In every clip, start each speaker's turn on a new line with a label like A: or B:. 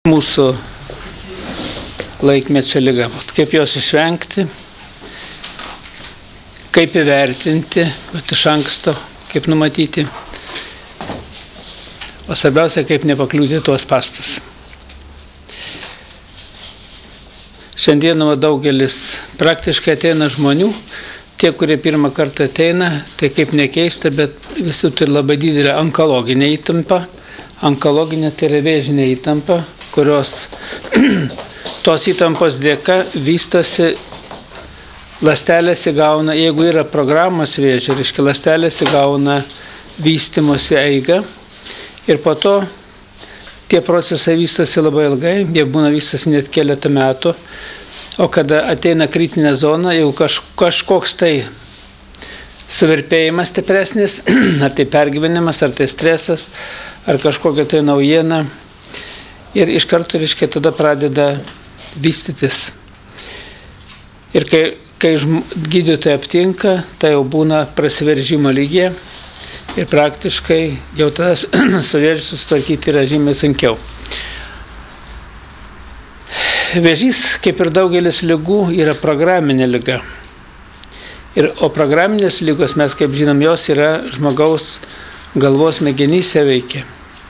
A: Mūsų laikmečio liga. Kaip jos išvengti, kaip įvertinti, bet iš anksto, kaip numatyti. O svarbiausia, kaip nepakliūti tuos spąstus. Šiandieną daugelis praktiškai ateina žmonių, tie, kurie pirmą kartą ateina, tai kaip nekeista, bet visi turi labai didelę onkologinę įtampą. Onkologinė tai yra vėžinė įtampa, kurios tos įtampos dėka vystosi, ląstelės įgauna, jeigu yra programos vėžio, reiškia ląstelės įgauna vystymosi eigą ir po to tie procesai vystosi labai ilgai, jie būna vystosi net keletą metų, o kada ateina kritinė zona, jau kažkoks tai suvirpėjimas stipresnis, ar tai pergyvenimas, ar tai stresas, ar kažkokia tai naujiena. Ir iš karto, reiškia, tada pradeda vystytis. Ir kai gydytojai aptinka, tai jau būna prasiveržimo lygyje ir praktiškai jau tada su vėžiu susitvarkyti yra žymiai sunkiau. Vėžys, kaip ir daugelis ligų, yra programinė liga. O programinės ligos, mes kaip žinom, jos yra žmogaus galvos smegenyse veikia.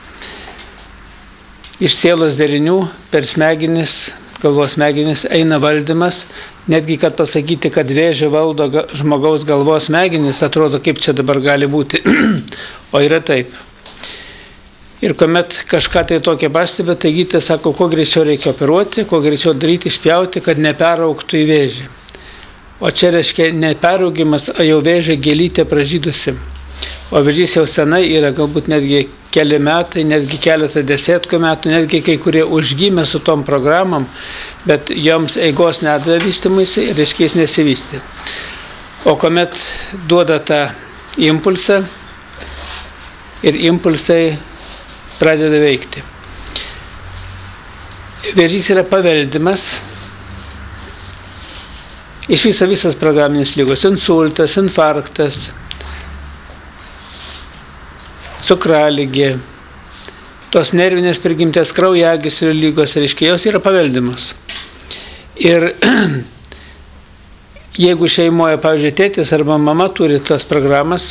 A: Iš sielos derinių per smegenis, galvos smegenis eina valdymas, netgi kad pasakyti, kad vėžį valdo žmogaus galvos smegenis, atrodo, kaip čia dabar gali būti, o yra taip. Ir kuomet kažką tai tokia pastebė, tai gydytojas sako, kuo greičiau reikia operuoti, kuo greičiau daryti, išpjauti, kad neperaugtų į vėžį. O čia reiškia neperaugimas, o jau vėžio gėlytė pražydusi. O vėžys jau senai yra galbūt netgi keli metai, netgi keletą dešimtkų metų, netgi kai kurie užgimė su tom programom, bet joms eigos nedavė vystymuisi ir reiškia jis nesivystė. O kuomet duoda tą impulsą ir impulsai pradeda veikti. Vėžys yra paveldimas. Iš viso visas programinis lygos, insultas, infarktas, cukraligė, tos nervinės prigimties kraujagyslių lygos, reiškia, jos yra paveldimas. Ir jeigu šeimoje, pavyzdžiui, tėtis arba mama turi tas programas,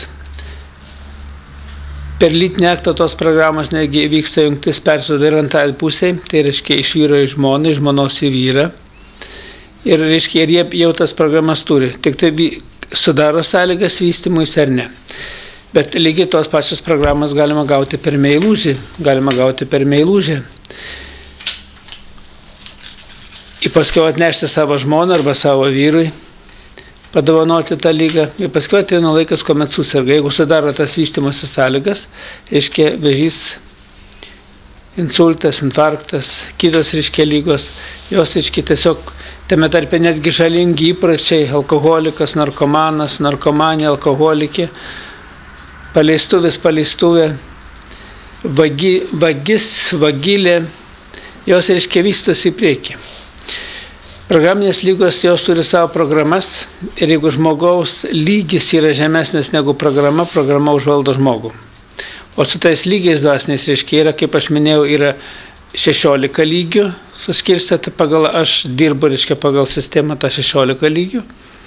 A: per lytinį aktą tos programos netgi vyksta jungtis persiduoda ir antrai pusei, tai reiškia iš vyro į žmoną, iš žmonos į vyrą. Ir reiškia, ir jie jau tas programas turi, tik tai sudaro sąlygas vystymuisi ar ne. Bet lygiai tos pačios programas galima gauti per meilužį, Ir paskui atnešti savo žmoną arba savo vyrui, padovanoti tą lygą. Ir paskui ateina laikas, kuomet susirga. Jeigu sudaro tas vystymosi sąlygas, reiškia vėžys, insultas, infarktas, kitos reiškia lygos, jos reiškia tiesiog tame tarpe netgi žalingi įpročiai, alkoholikas, narkomanas, narkomanė, alkoholikė, paleistuvė, vagilė, jos reiškia vystosi į priekį. Programinės lygos, jos turi savo programas ir jeigu žmogaus lygis yra žemesnis negu programa užvaldo žmogų. O su tais lygiais dvasiniais, reiškia, yra, kaip aš minėjau, yra 16 lygių suskirstyti pagal, aš dirbu, reiškia, pagal sistemą tą 16 lygių.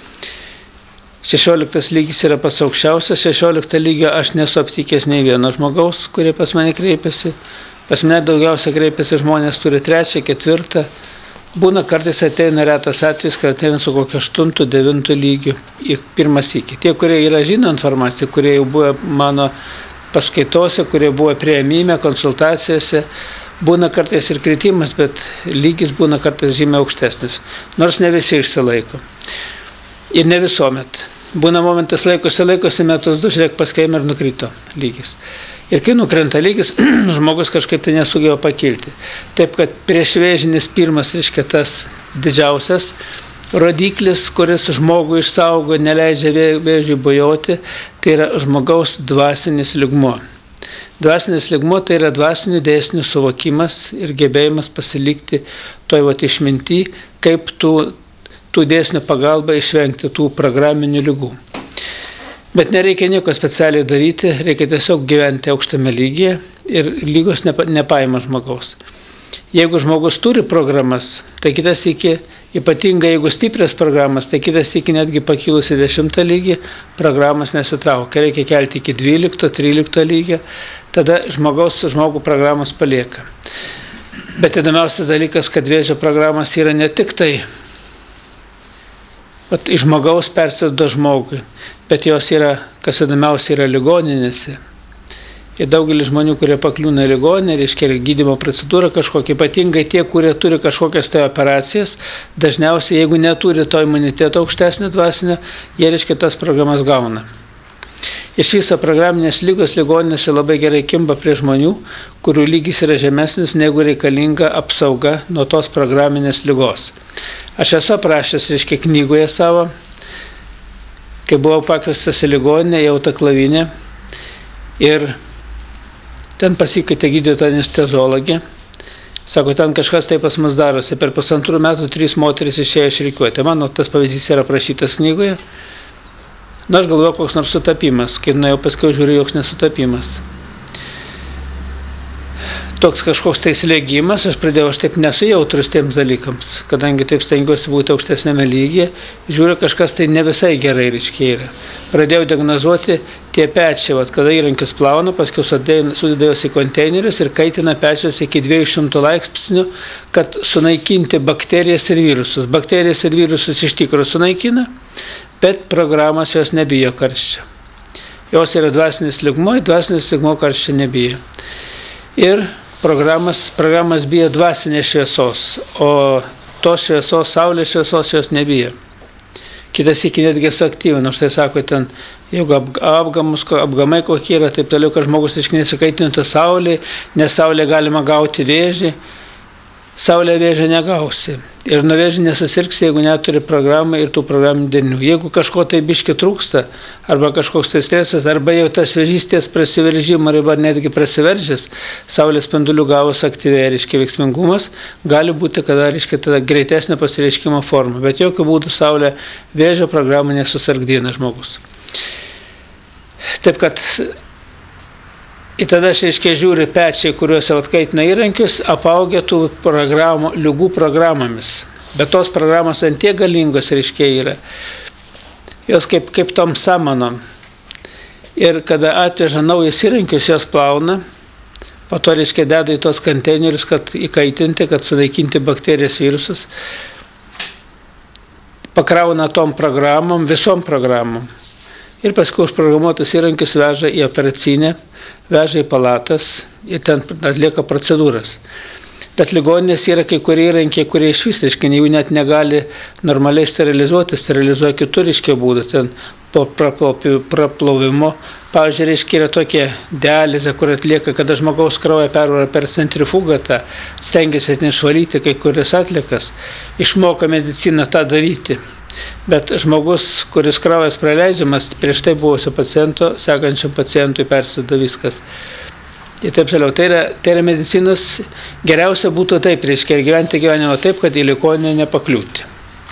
A: 16 lygis yra pas aukščiausias, 16 lygio aš nesu aptikęs nei vieno žmogaus, kurie pas mane kreipiasi. Pas mane daugiausia kreipiasi žmonės turi 3, 4. Būna kartais ateina retas atvejis, kad ateina su kokio 8, 9 lygių į pirmą sykį. Tie, kurie yra žino informaciją, kurie jau buvo mano paskaitose, kurie buvo priėmime, konsultacijose, būna kartais ir kritimas, bet lygis būna kartais žymiai aukštesnis. Nors ne visi išsilaiko. Ir ne visuomet. Būna momentas laikosi metus 2, žiūrėk, paskaim ir nukrito lygis. Ir kai nukrenta lygis, žmogus kažkaip tai nesugeba pakilti. Taip, kad priešvėžinis pirmas, reiškia, tas didžiausias rodiklis, kuris žmogų išsaugo, neleidžia vėžiui bujoti, tai yra žmogaus dvasinis lygmuo. Dvasinis lygmuo tai yra dvasinių dėsnių suvokimas ir gebėjimas pasilikti toj išminty, kaip tų dėsnių pagalba išvengti tų programinių lygų. Bet nereikia nieko specialiai daryti, reikia tiesiog gyventi aukštame lygyje ir lygos nepaima žmogaus. Jeigu žmogus turi programas, tai kitas iki, ypatingai jeigu stiprias programas, tai kitas iki netgi pakilusi 10 lygį, programas nesitraukia. Reikia kelti iki 12-13 lygio, tada žmogų programos palieka. Bet įdomiausias dalykas, kad vėžio programos yra ne tik tai iš žmogaus persiduoda žmogui, bet jos yra, kas įdomiausia, yra ligoninėse. Ir daugelis žmonių, kurie pakliūna į ligoninę, reiškia gydymo procedūrą kažkokią, ypatingai tie, kurie turi kažkokias tai operacijas, dažniausiai, jeigu neturi to imuniteto aukštesnio dvasinio, jie, reiškia, tas programas gauna. Iš viso programinės lygos ligoninėse labai gerai kimba prie žmonių, kurių lygis yra žemesnis, negu reikalinga apsauga nuo tos programinės lygos. Aš esu aprašęs, reiškia, knygoje savo, kai buvau pakviestas į ligoninę, jau tą klavinę, ir ten pasikeitė gydytoja anesteziologė. Sako, ten kažkas tai pas mus darosi. Per 1,5 metų 3 moteris išėjo iš rikiuotę. Mano tas pavyzdys yra aprašytas knygoje. Aš galvoju, koks nors sutapimas. Kai nuėjau, paskui žiūriu, joks nesutapimas. Toks kažkoks tai slėgimas, aš taip nesu jautrus tiems dalykams, kadangi taip stengiuosi būti aukštesnėme lygyje, žiūriu, kažkas tai ne visai gerai reiškia yra. Pradėjau diagnozuoti tie pečiai, kada įrankius plauna, paskui sudėjau į konteinerius ir kaitina pečius iki 200 laipsnių, kad sunaikinti bakterijas ir virusus. Bakterijas ir virusus iš tikrųjų sunaikina, bet programos jos nebijo karščio. Jos yra dvasinis lygmuo karščio nebijo. Ir programas bijo dvasinės šviesos, o tos šviesos, saulės šviesos jos nebijo. Kitas iki netgi suaktyvina, štai sako, ten, jeigu apgamai kokie yra, taip toliau, kad žmogus nesikaitintų saulė, nes saulė galima gauti vėžį, saulė vėžio negausi. Ir nuo vėžio nesusirgsi, jeigu neturi programą ir tų programų derinių. Jeigu kažko tai biški trūksta, arba kažkoks tai stresas, arba jau tas vėžystės prasiveržimo, arba netgi prasiveržęs, saulės spindulių gavus aktyviai, reiškia, veiksmingumas, gali būti, kada, reiškia, tada greitesnė pasireiškimo forma. Bet jokių būdų saulė vėžio programą nesusargdina žmogus. Taip kad ir tada aš, reiškia, žiūriu pečiai, kuriuose atkaitina įrankius, apaugę tų lygų programomis. Bet tos programos ant tiek galingos, reiškia, yra. Jos kaip tom samanom. Ir kada atveža naujus įrankius, jos plauna, po to, reiškia, deda į tos konteinerius, kad įkaitinti, kad sunaikinti bakterijas, virusus. Pakrauna tom programom, visom programom. Ir paskui užprogramuotus įrankius veža į operacinę, veža į palatas ir ten atlieka procedūras. Bet ligoninės yra kai kurie įrankiai, kurie iš vis, reiškia, jų net negali normaliai sterilizuoja kitur, reiškia, būdų, ten po praplovimo. Pavyzdžiui, reiškia, yra tokia dializė, kur atlieka, kada žmogaus kraują pervara per centrifugą, stengiasi nešvalyti kai kurias atliekas, išmoka medicina tą daryti. Bet žmogus, kuris kraujas praleidžiamas, prieš tai buvusio paciento, sekančiam pacientui persiduoda viskas. Ir taip toliau. Tai yra medicinos, geriausia būtų taip, reiškia, gyventi gyvenimą taip, kad į ligoninę nepakliūti.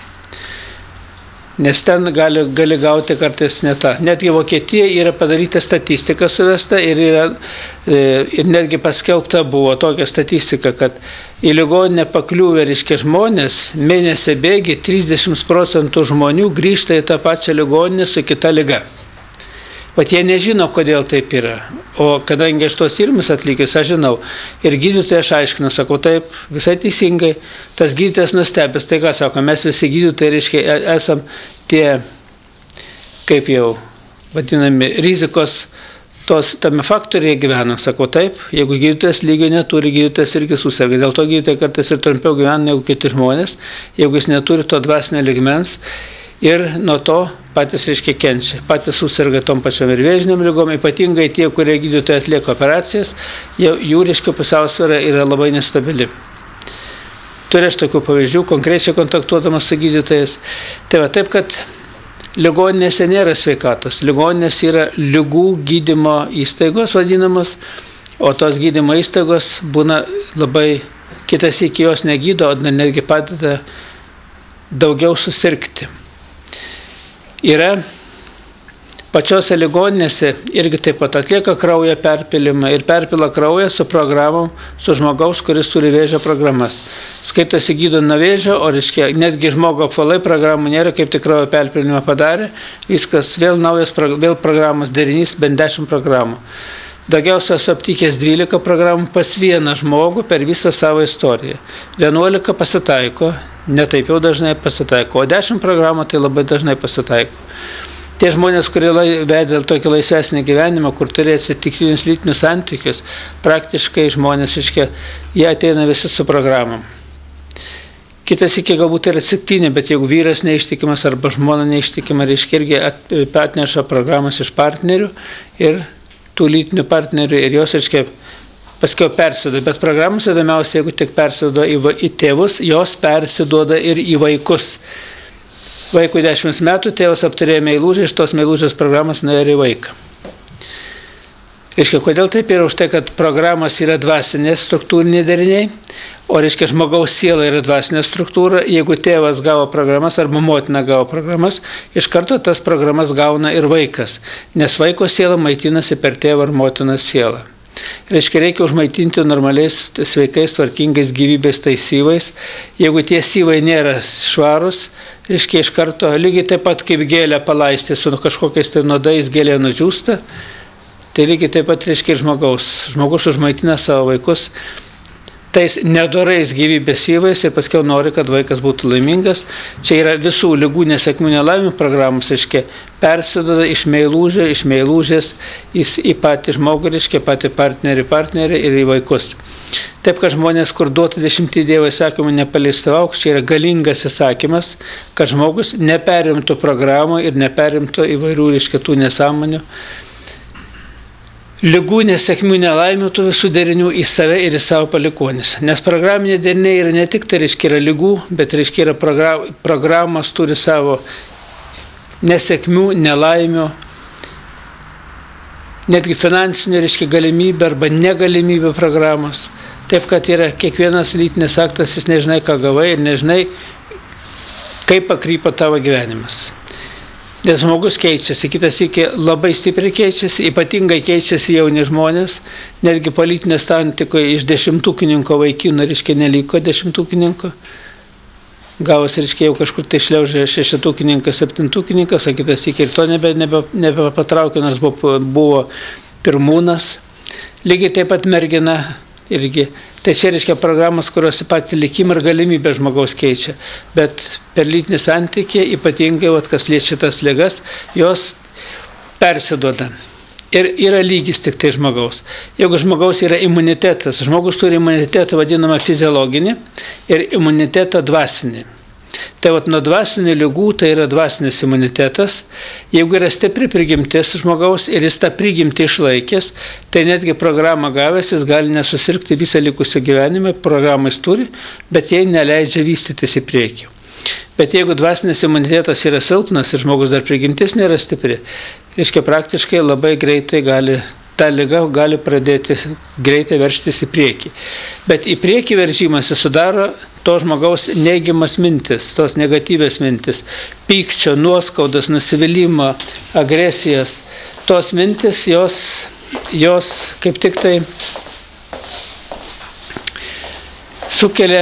A: Nes ten gali gauti kartais ne tą. Netgi Vokietijoje yra padaryta statistika suvesta ir netgi paskelbta buvo tokia statistika, kad į ligoninę pakliūvę, reiškia, žmonės, mėnesį bėgi 30% žmonių grįžta į tą pačią ligoninę su kita liga. Bet jie nežino, kodėl taip yra. O kadangi aš tos tyrimus atlikęs, aš žinau. Ir gydytojai aš aiškinu, sakau, taip, visai teisingai. Tas gydytojas nustebęs, tai ką sako, mes visi gydytojai, reiškia, esam tie, kaip jau vadinami, rizikos tame faktoriuje gyvenam. Sakau, taip, jeigu gydytojas lygio neturi, gydytojas irgi susirga. Dėl to gydytojai kartais ir trumpiau gyvena negu kiti žmonės, jeigu jis neturi to dvasinio lygmens. Ir nuo to patys, reiškia, kenčia. Patys susirga tom pačiom ir vėžiniam lygom, ypatingai tie, kurie gydytojai atlieka operacijas, jų, reiškia, pusiausvėra yra labai nestabili. Turiu aš tokių pavyzdžių, konkrečiai kontaktuodamas su gydytojais. Tai va, taip, kad ligoninėse nėra sveikatos. Ligoninės yra ligų gydymo įstaigos vadinamos, o tos gydymo įstaigos būna labai, kitas iki jos negydo, o netgi padeda daugiau susirgti. Yra Pačiose ligoninėse irgi taip pat atlieka kraujo perpilimą ir perpila kraują su programom, su žmogaus, kuris turi vėžio programas. Skaitosi gydo nuo vėžio, o reiškia, netgi žmogo apvalai programų nėra, kaip tik kraujo perpilimą padarė, viskas vėl naujas, vėl programos derinys, bent 10 programų. Daugiausia esu aptikęs 12 programų pas vieną žmogų per visą savo istoriją. 11 pasitaiko, ne taip jau dažnai pasitaiko, o 10 programų tai labai dažnai pasitaiko. Tie žmonės, kurie vedė tokį laisvesnį gyvenimą, kur turėjo atsitiktinius lytinius santykius, praktiškai žmonės, jie ateina visi su programom. Kitas iki galbūt yra atsitiktinė, bet jeigu vyras neištikimas arba žmona neištikima, reiškia irgi atneša programas iš partnerių ir tų lytinių partnerių ir jos, reiškia, paskiau persiduoda. Bet programos įdomiausia, jeigu tik persiduoda į tėvus, jos persiduoda ir į vaikus. Vaikui 10 metų tėvas apturėjo meilužę, iš tos meilužės programos nuėjo ir į vaiką. Reiškia, kodėl taip yra? Už tai, kad programos yra dvasinės struktūriniai deriniai, o reiškia, žmogaus siela yra dvasinė struktūra. Jeigu tėvas gavo programas arba motina gavo programas, iš karto tas programas gauna ir vaikas, nes vaiko siela maitinasi per tėvą ar motinos sielą. Reiškia, reikia užmaitinti normaliais, sveikais, tvarkingais gyvybės tais syvais. Jeigu tie syvai nėra švarus, reiškia, iš karto lygiai taip pat kaip gėlę palaisti su kažkokiais tai nuodais, gėlė nudžiūsta, tai lygiai taip pat, reiškia, ir žmogus užmaitina savo vaikus tais nedorais gyvybės syvais ir paskiau nori, kad vaikas būtų laimingas. Čia yra visų ligų, nesėkmių, nelaimių programos, reiškia, persiduoda iš meilužės į patį žmogų, reiškia, patį partnerį ir į vaikus. Taip, kad žmonės, kur duota 10 Dievo įsakymų nepaleistavauk, čia yra galingas įsakymas, kad žmogus neperimtų programų ir neperimtų įvairių, reiškia, tų nesąmonių. Ligų, nesėkmių, nelaimių, tų visų derinių į save ir į savo palikuonis. Nes programiniai deriniai yra ne tik tai, reiškia, yra ligų, bet, reiškia, yra programos turi savo nesėkmių, nelaimių, netgi finansinių, reiškia, galimybę arba negalimybę programos. Taip, kad yra kiekvienas lytinis aktas, jis nežinai, ką gavai ir nežinai, kaip pakrypo tavo gyvenimas. Nes žmogus keičiasi, kitas iki labai stipriai keičiasi, ypatingai keičiasi jauni žmonės, netgi politinės santikoje iš 10-tukininko vaikino, reiškia, neliko 10-tukininko, gavos, reiškia, jau kažkur tai šliaužė 6-tukininkas, 7-tukininkas, o kitas iki ir to nebepatraukė, nors buvo pirmūnas. Lygiai taip pat mergina irgi. Tai čia, reiškia, programos, kurios patį likimą ir galimybę žmogaus keičia. Bet per lytinį santykį, ypatingai, kas liečia tas ligas, jos persiduoda. Ir yra lygis tik tai žmogaus. Jeigu žmogaus yra imunitetas, žmogus turi imunitetą vadinamą fiziologinį ir imunitetą dvasinį. Tai nuo dvasinių ligų tai yra dvasinis imunitetas. Jeigu yra stipri prigimtis žmogaus ir jis tą prigimtį išlaikęs, tai netgi programą gavęs jis gali nesusirgti visą likusį gyvenimą, programą jis turi, bet jai neleidžia vystytis į priekį. Bet jeigu dvasinis imunitetas yra silpnas ir žmogus dar prigimtis nėra stipri, reiškia, praktiškai labai greitai ta liga gali pradėti greitai veržtis į priekį. Bet į priekį veržimąsi sudaro to žmogaus neigiamas mintis, tos negatyvės mintis, pykčio, nuoskaudos, nusivylimo, agresijos. Tos mintis, jos kaip tik tai sukelia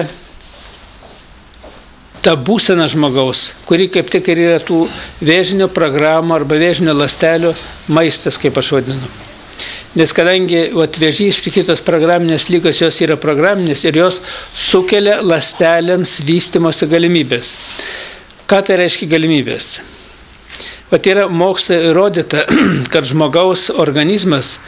A: tą būseną žmogaus, kuri kaip tik ir yra tų vėžinio programų arba vėžinio ląstelių maistas, kaip aš vadinu. Nes kadangi vėžys ir kitos programinės lygos, jos yra programinės ir jos sukelia ląstelėms vystymosi galimybės. Ką tai reiškia galimybės? Yra mokslo įrodyta, kad žmogaus organizmas,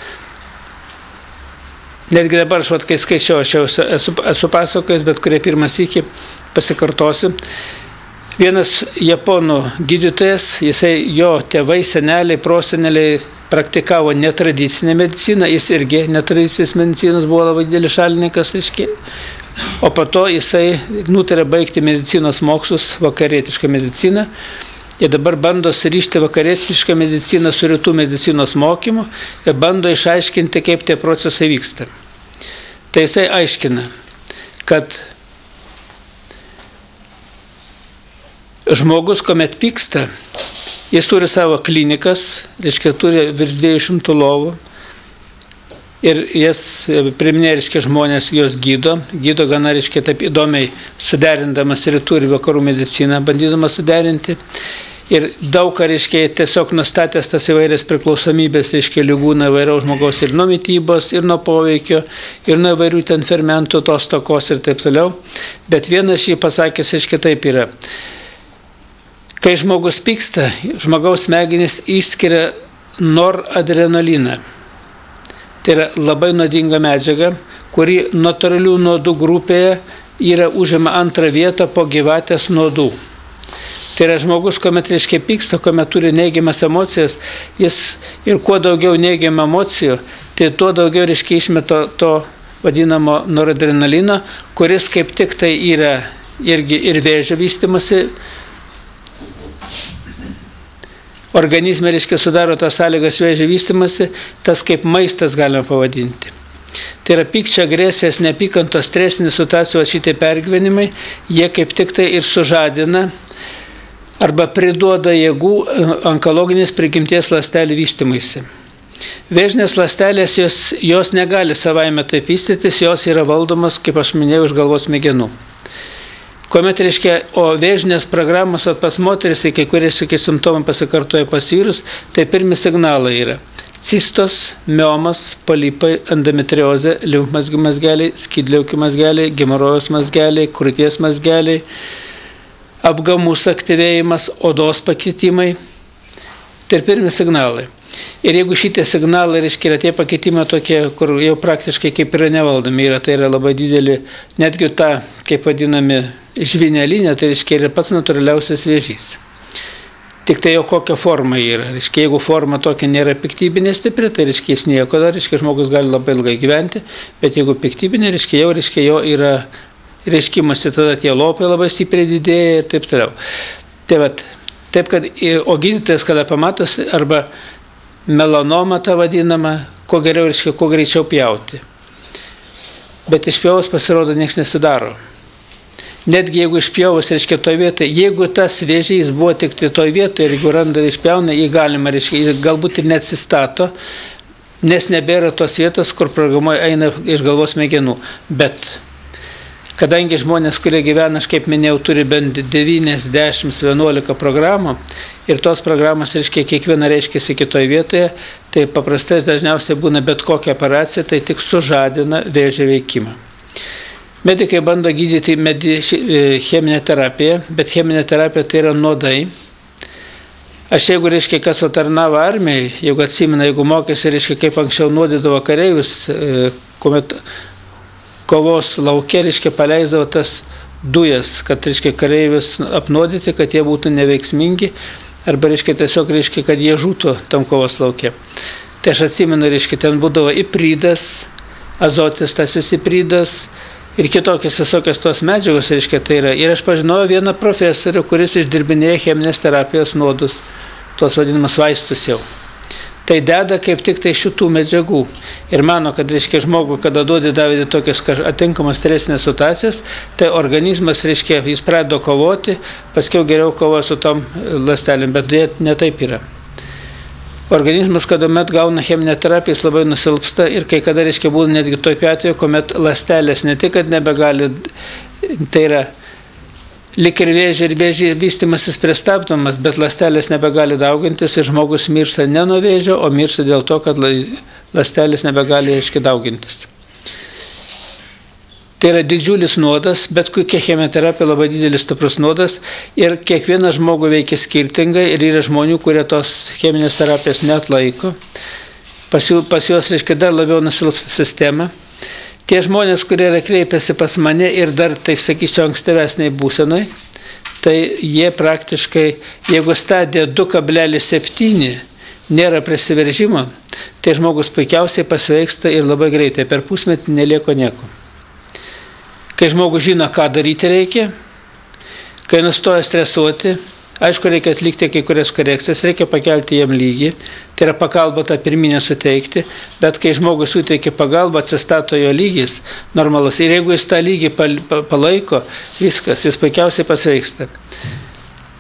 A: netgi dabar aš kai skaičiau, aš jau esu pasakojęs, bet kurie pirmą sykį pasikartosiu. Vienas japonų gydytojas, jo tėvai, seneliai, proseneliai praktikavo netradicinę mediciną, jis irgi netradicinės medicinos buvo labai didelis šalininkas, o po to jisai nutarė baigti medicinos mokslus, vakarietišką mediciną, ir dabar bando surišti vakarietišką mediciną su rytų medicinos mokymu ir bando išaiškinti, kaip tie procesai vyksta. Tai jisai aiškina, kad žmogus, kuomet pyksta, Jis turi savo klinikas, reiškia, turi virš 200 lovų. Ir jas priiminėja, reiškia, žmonės, jos gydo gana, reiškia, taip įdomiai suderindamas rytų ir vakarų mediciną, bandydamas suderinti. Ir daug ką, reiškia, tiesiog nustatęs tas įvairias priklausomybės, reiškia, lygų nuo įvairiaus žmogaus ir nuo mitybos, ir nuo poveikio, ir nuo įvairių ten fermentų, tos stokos ir taip toliau. Bet vienas šį pasakęs, reiškia, taip yra. Kai žmogus pyksta, žmogaus smegenys išskiria noradrenaliną. Tai yra labai nuodinga medžiaga, kuri natūralių nuodų grupėje užima antrą vietą po gyvatės nuodų. Tai yra žmogus, kuomet, reiškia, pyksta, kuomet turi neigiamas emocijas, jis ir kuo daugiau neigiamų emocijų, tai tuo daugiau, reiškia, išmeta to vadinamo noradrenalino, kuris kaip tik tai yra irgi ir vėžio vystymasi. Organizme, reiškia, sudaro tas sąlygas vėžio vystymasi, tas kaip maistas galima pavadinti. Tai yra pykčio, agresijos, neapykantos, stresinės situacijos, šitie pergyvenimai, jie kaip tik tai ir sužadina arba priduoda jėgų onkologinės prigimties ląstelių vystymuisi. Vėžinės ląstelės, jos negali savaime taip vystytis, jos yra valdomas, kaip aš minėjau, iš galvos smegenų. Kuomet, reiškia, o vėžinės programos pas moteris, kai kurie, simptomai pasikartoja pas vyrus, tai pirmi signalai yra cistos, miomas, polipai, endometriozė, limfmazgių mazgeliai, skydliaukių mazgeliai, hemorojos mazgeliai, krūties mazgeliai, apgamų suaktyvėjimas, odos pakitimai. Tai pirmi signalai. Ir jeigu šitie signalai, reiškia, yra tie pakitimai tokie, kur jau praktiškai kaip yra nevaldomi, tai yra labai didelį, netgi ta, kaip vadinami, žvynelinė, tai reiškia, yra pats natūraliausias vėžys. Tik tai jau kokia forma yra. Reiškia, jeigu forma tokia nėra piktybinė stipri, tai reiškia, jis nieko dar, reiškia, žmogus gali labai ilgai gyventi, bet jeigu piktybinė, reiškia, jo yra reiškimasi, tada tie lopai labai stipriai didėja ir taip toliau. Tai vat, taip, kad, o gydytojas, kada pamatas, arba melanomą tą vadinamą, kuo geriau, reiškia, kuo greičiau pjauti. Bet išpjavus pasirodo nieks nesidaro. Netgi jeigu išpjavus, reiškia, toj vietoje, jeigu tas vėžys buvo tik tai toj vietoje ir jeigu randa išpjauna, jį galima, reiškia, jis galbūt ir neatsistato, nes nebėra tos vietos, kur programuoja eina iš galvos smegenų. Bet kadangi žmonės, kurie gyvena, aš kaip minėjau, turi bent 9-10-11 programų ir tos programos, reiškia, kiekviena reiškiasi kitoje vietoje, tai paprastai dažniausiai būna bet kokia operacija, tai tik sužadina vėžio veikimą. Medikai bando gydyti cheminę terapiją, bet cheminė terapija tai yra nuodai. Aš jeigu, reiškia, kas tarnavo armijai, jeigu atsimena, jeigu mokėsi, reiškia, kaip anksčiau nuodydavo kareivius, kuomet kovos lauke, reiškia, paleisdavo tas dujas, kad, reiškia, kareivius apnuodyti, kad jie būtų neveiksmingi, arba, reiškia, tiesiog, reiškia, kad jie žūtų tam kovos lauke. Tai aš atsimenu, reiškia, ten būdavo ipridas, azotis, tas ipridas ir kitokios visokios tos medžiagos, reiškia, tai yra. Ir aš pažinojau vieną profesorių, kuris išdirbinėja cheminės terapijos nuodus, tos vadinamas vaistus jau. Tai deda kaip tik tai šitų medžiagų. Ir mano, kad, reiškia, žmogų, kada duodi davėdi tokias atinkamas stresinės situacijas, tai organizmas, reiškia, jis pradeda kovoti, paskiau geriau kovoja su tom ląstelėm, bet ne taip yra. Organizmas, kada met gauna cheminę terapiją, jis labai nusilpsta ir kai kada, reiškia, būna netgi tokiu atveju, kuomet ląstelės ne tik, kad nebegali, tai yra lik ir vėžį vystymasis pristabdomas, bet ląstelės nebegali daugintis ir žmogus miršta ne nuo vėžio, o miršta dėl to, kad ląstelės nebegali, reiškia, daugintis. Tai yra didžiulis nuodas, bet kokia chemoterapija labai didelis stiprus nuodas ir kiekvieną žmogų veikia skirtingai ir yra žmonių, kurie tos cheminės terapijos neatlaiko. Pas juos, reiškia, dar labiau nusilpsta sistema. Tie žmonės, kurie kreipiasi pas mane ir dar, taip sakyčiau, ankstyvesniai būsenai, tai jie praktiškai, jeigu stadija 2,7 nėra prisiveržimo, tai žmogus puikiausiai pasveiksta ir labai greitai, per pusmetį nelieko nieko. Kai žmogus žino, ką daryti reikia, kai nustoja stresuoti, aišku, reikia atlikti kai kurias korekcijas, reikia pakelti jam lygį, tai yra pagalba tą pirminę suteikti, bet kai žmogus suteikia pagalbą, atsistato jo lygis normalus ir jeigu jis tą lygį palaiko, viskas, jis puikiausiai pasveiksta.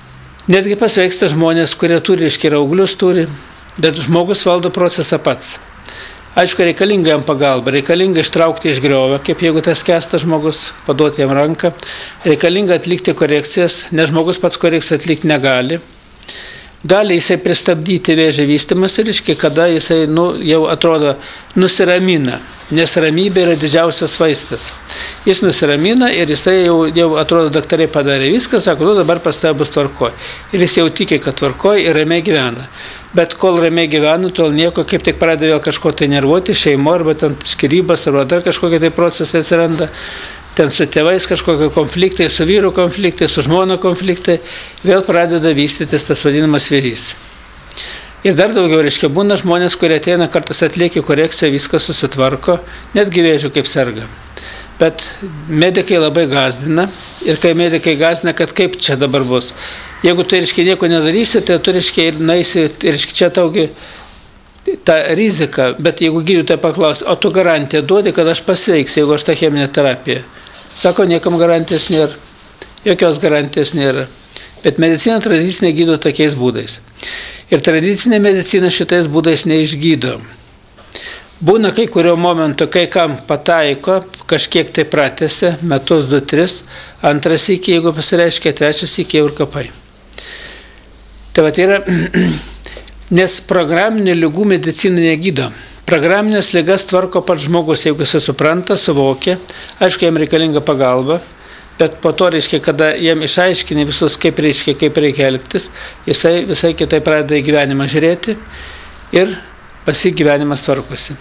A: Netgi pasveiksta žmonės, kurie turi, reiškia, auglius turi, bet žmogus valdo procesą pats. Aišku, reikalinga jam pagalba, reikalinga ištraukti iš griovio, kaip jeigu tas skęstas žmogus, paduoti jam ranką, reikalinga atlikti korekcijas, nes žmogus pats korekciją atlikti negali. Gali jisai pristabdyti vėžio vystymąsi, reiškia, kada jisai jau atrodo nusiramina, nes ramybė yra didžiausias vaistas. Jis nusiramina ir jisai jau atrodo, daktarai padarė viską, sako, dabar pas tave bus tvarkoj. Ir jis jau tiki, kad tvarkoj ir ramiai gyvena. Bet kol ramiai gyvena, tol nieko, kaip tik pradeda vėl kažko tai nervuoti, šeimo, arba ten skyrybas, arba dar kažkokie tai procesai atsiranda. Ten su tėvais kažkokie konfliktai, su vyru konfliktai, su žmona konfliktai, vėl pradeda vystytis tas vadinamas vėžys. Ir dar daugiau, reiškia, būna žmonės, kurie ateina, kartais atlieki korekciją, viskas susitvarko, netgi vėžiu kaip serga. Bet medikai labai gąsdina ir kai medikai gąsdina, kad kaip čia dabar bus. Jeigu tu, reiškia, nieko nedarysi, tai tu, reiškia, ir naisi, reiškia, čia taugi ta rizika, bet jeigu gydytoja paklaus, o tu garantiją duodi, kad aš pasveiksiu, jeigu aš tą cheminę terapiją. Sako, niekam garantijos nėra, jokios garantijos nėra. Bet medicina tradicinė gydo tokiais būdais. Ir tradicinė medicina šitais būdais neišgydo. Būna kai kurio momento, kai kam pataiko, kažkiek tai pratęsia, metus, 2-3, antras iki, jeigu pasireiškia, trečias iki jau ir kapai. Tai va, yra, nes programinė ligų medicina negydo. Programinės ligas tvarko pats žmogus, jeigu jis supranta, suvokia, aišku, jam reikalinga pagalba, bet po to, reiškia, kada jam išaiškini visus, kaip reikia elgtis, jisai visai kitai pradeda į gyvenimą žiūrėti ir gyvenimas tvarkosi.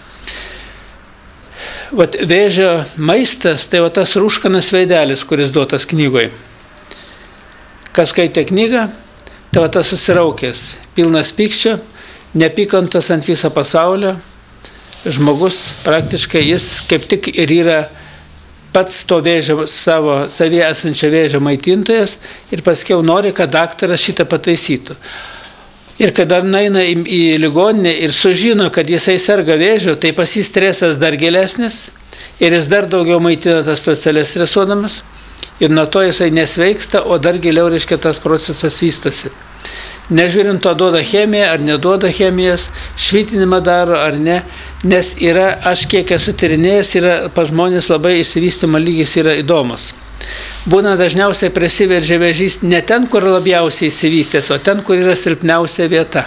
A: Vat vėžio maistas, tai va tas rūškanas veidelis, kuris duotas knygoje. Kas skaitė knygą, tai va tas susiraukęs, pilnas pykčio, nepykantas ant viso pasaulio, žmogus praktiškai jis kaip tik ir yra pats to vėžio, savyje esančio vėžio maitintojas ir paskiau nori, kad daktaras šitą pataisytų. Ir kada nueina į ligoninę ir sužino, kad jisai serga vėžiu, tai pas jį stresas dar gilesnis ir jis dar daugiau maitina tas ląsteles stresuodamas ir nuo to jisai nesveiksta, o dar giliau, reiškia, tas procesas vystosi. Nežiūrint to, duoda chemiją ar neduoda chemijas, švitinimą daro ar ne, nes yra, aš kiek esu tyrinėjęs, yra pas žmonės labai išsivystymo lygis yra įdomus. Būna dažniausiai prasiveržia vėžys ne ten, kur labiausiai išsivystęs, o ten, kur yra silpniausia vieta.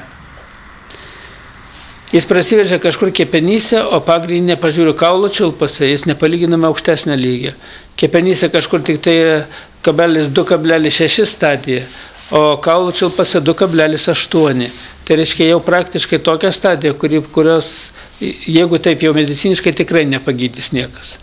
A: Jis prasiveržia kažkur kepenyse, o pagrindinė pažiūriu kaulo čiulpose, jis nepalyginama aukštesnio lygio. Kepenyse kažkur tik tai 2,6 stadija, o kaulų čiulpose 2,8. Tai reiškia jau praktiškai tokia stadija, kurios, jeigu taip jau mediciniškai, tikrai nepagydys niekas.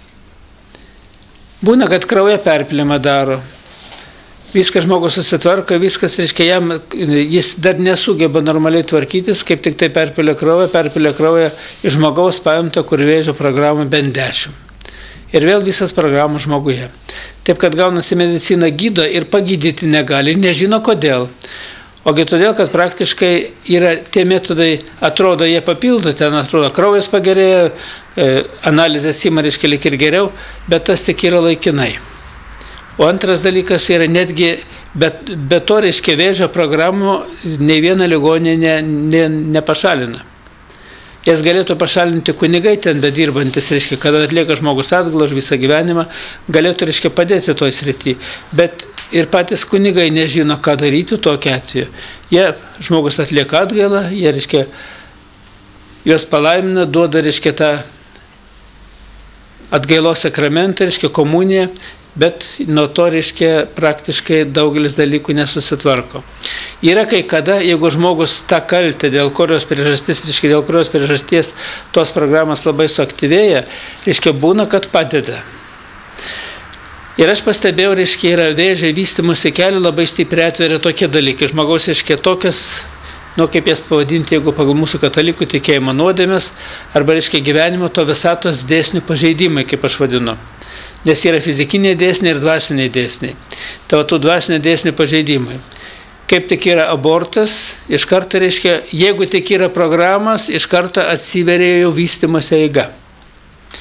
A: Būna, kad kraują perpylimą daro. Viskas žmogus susitvarko, viskas, reiškia, jis dar nesugeba normaliai tvarkytis, kaip tik tai perpylė kraują iš žmogaus paimta, kur vėžio programų bent 10. Ir vėl visas programos žmoguje. Taip, kad gaunasi medicina gydo ir pagydyti negali, nežino kodėl. Ogi todėl, kad praktiškai yra tie metodai, atrodo, jie papildo, ten atrodo, kraujas pagerėja, analizės ima, reiškia, lyg ir geriau, bet tas tik yra laikinai. O antras dalykas yra netgi, be to, reiškia, vėžio programų nei viena ligoninė nepašalina. Jas galėtų pašalinti kunigai ten bedirbantis, reiškia, kada atlieka žmogus atgalą už visą gyvenimą, galėtų, reiškia, padėti toj srity. Bet ir patys kunigai nežino, ką daryti tokiu atveju. Žmogus atlieka atgalą, jie, reiškia, juos palaimina, duoda, reiškia, tą atgailos sakramentą, reiškia, komuniją, bet nuo to, reiškia, praktiškai daugelis dalykų nesusitvarko. Yra kai kada, jeigu žmogus tą kaltę, dėl kurios priežasties tos programos labai suaktyvėja, reiškia, būna, kad padeda. Ir aš pastebėjau, reiškia, yra vėžio vystymosi kelią labai stipriai atveria tokie dalykai. Žmogaus, reiškia, tokias, kaip jas pavadinti, jeigu pagal mūsų katalikų tikėjimo nuodėmės, arba, reiškia, gyvenimo to visatos dėsnių pažeidimai, kaip aš vadinu. Nes yra fizikiniai dėsniai ir dvasiniai dėsniai. Tai tų dvasinių dėsnių pažeidimai. Kaip tik yra abortas, iš karto, reiškia, jeigu tik yra programas, iš karto atsiveria jau vystymosi eiga.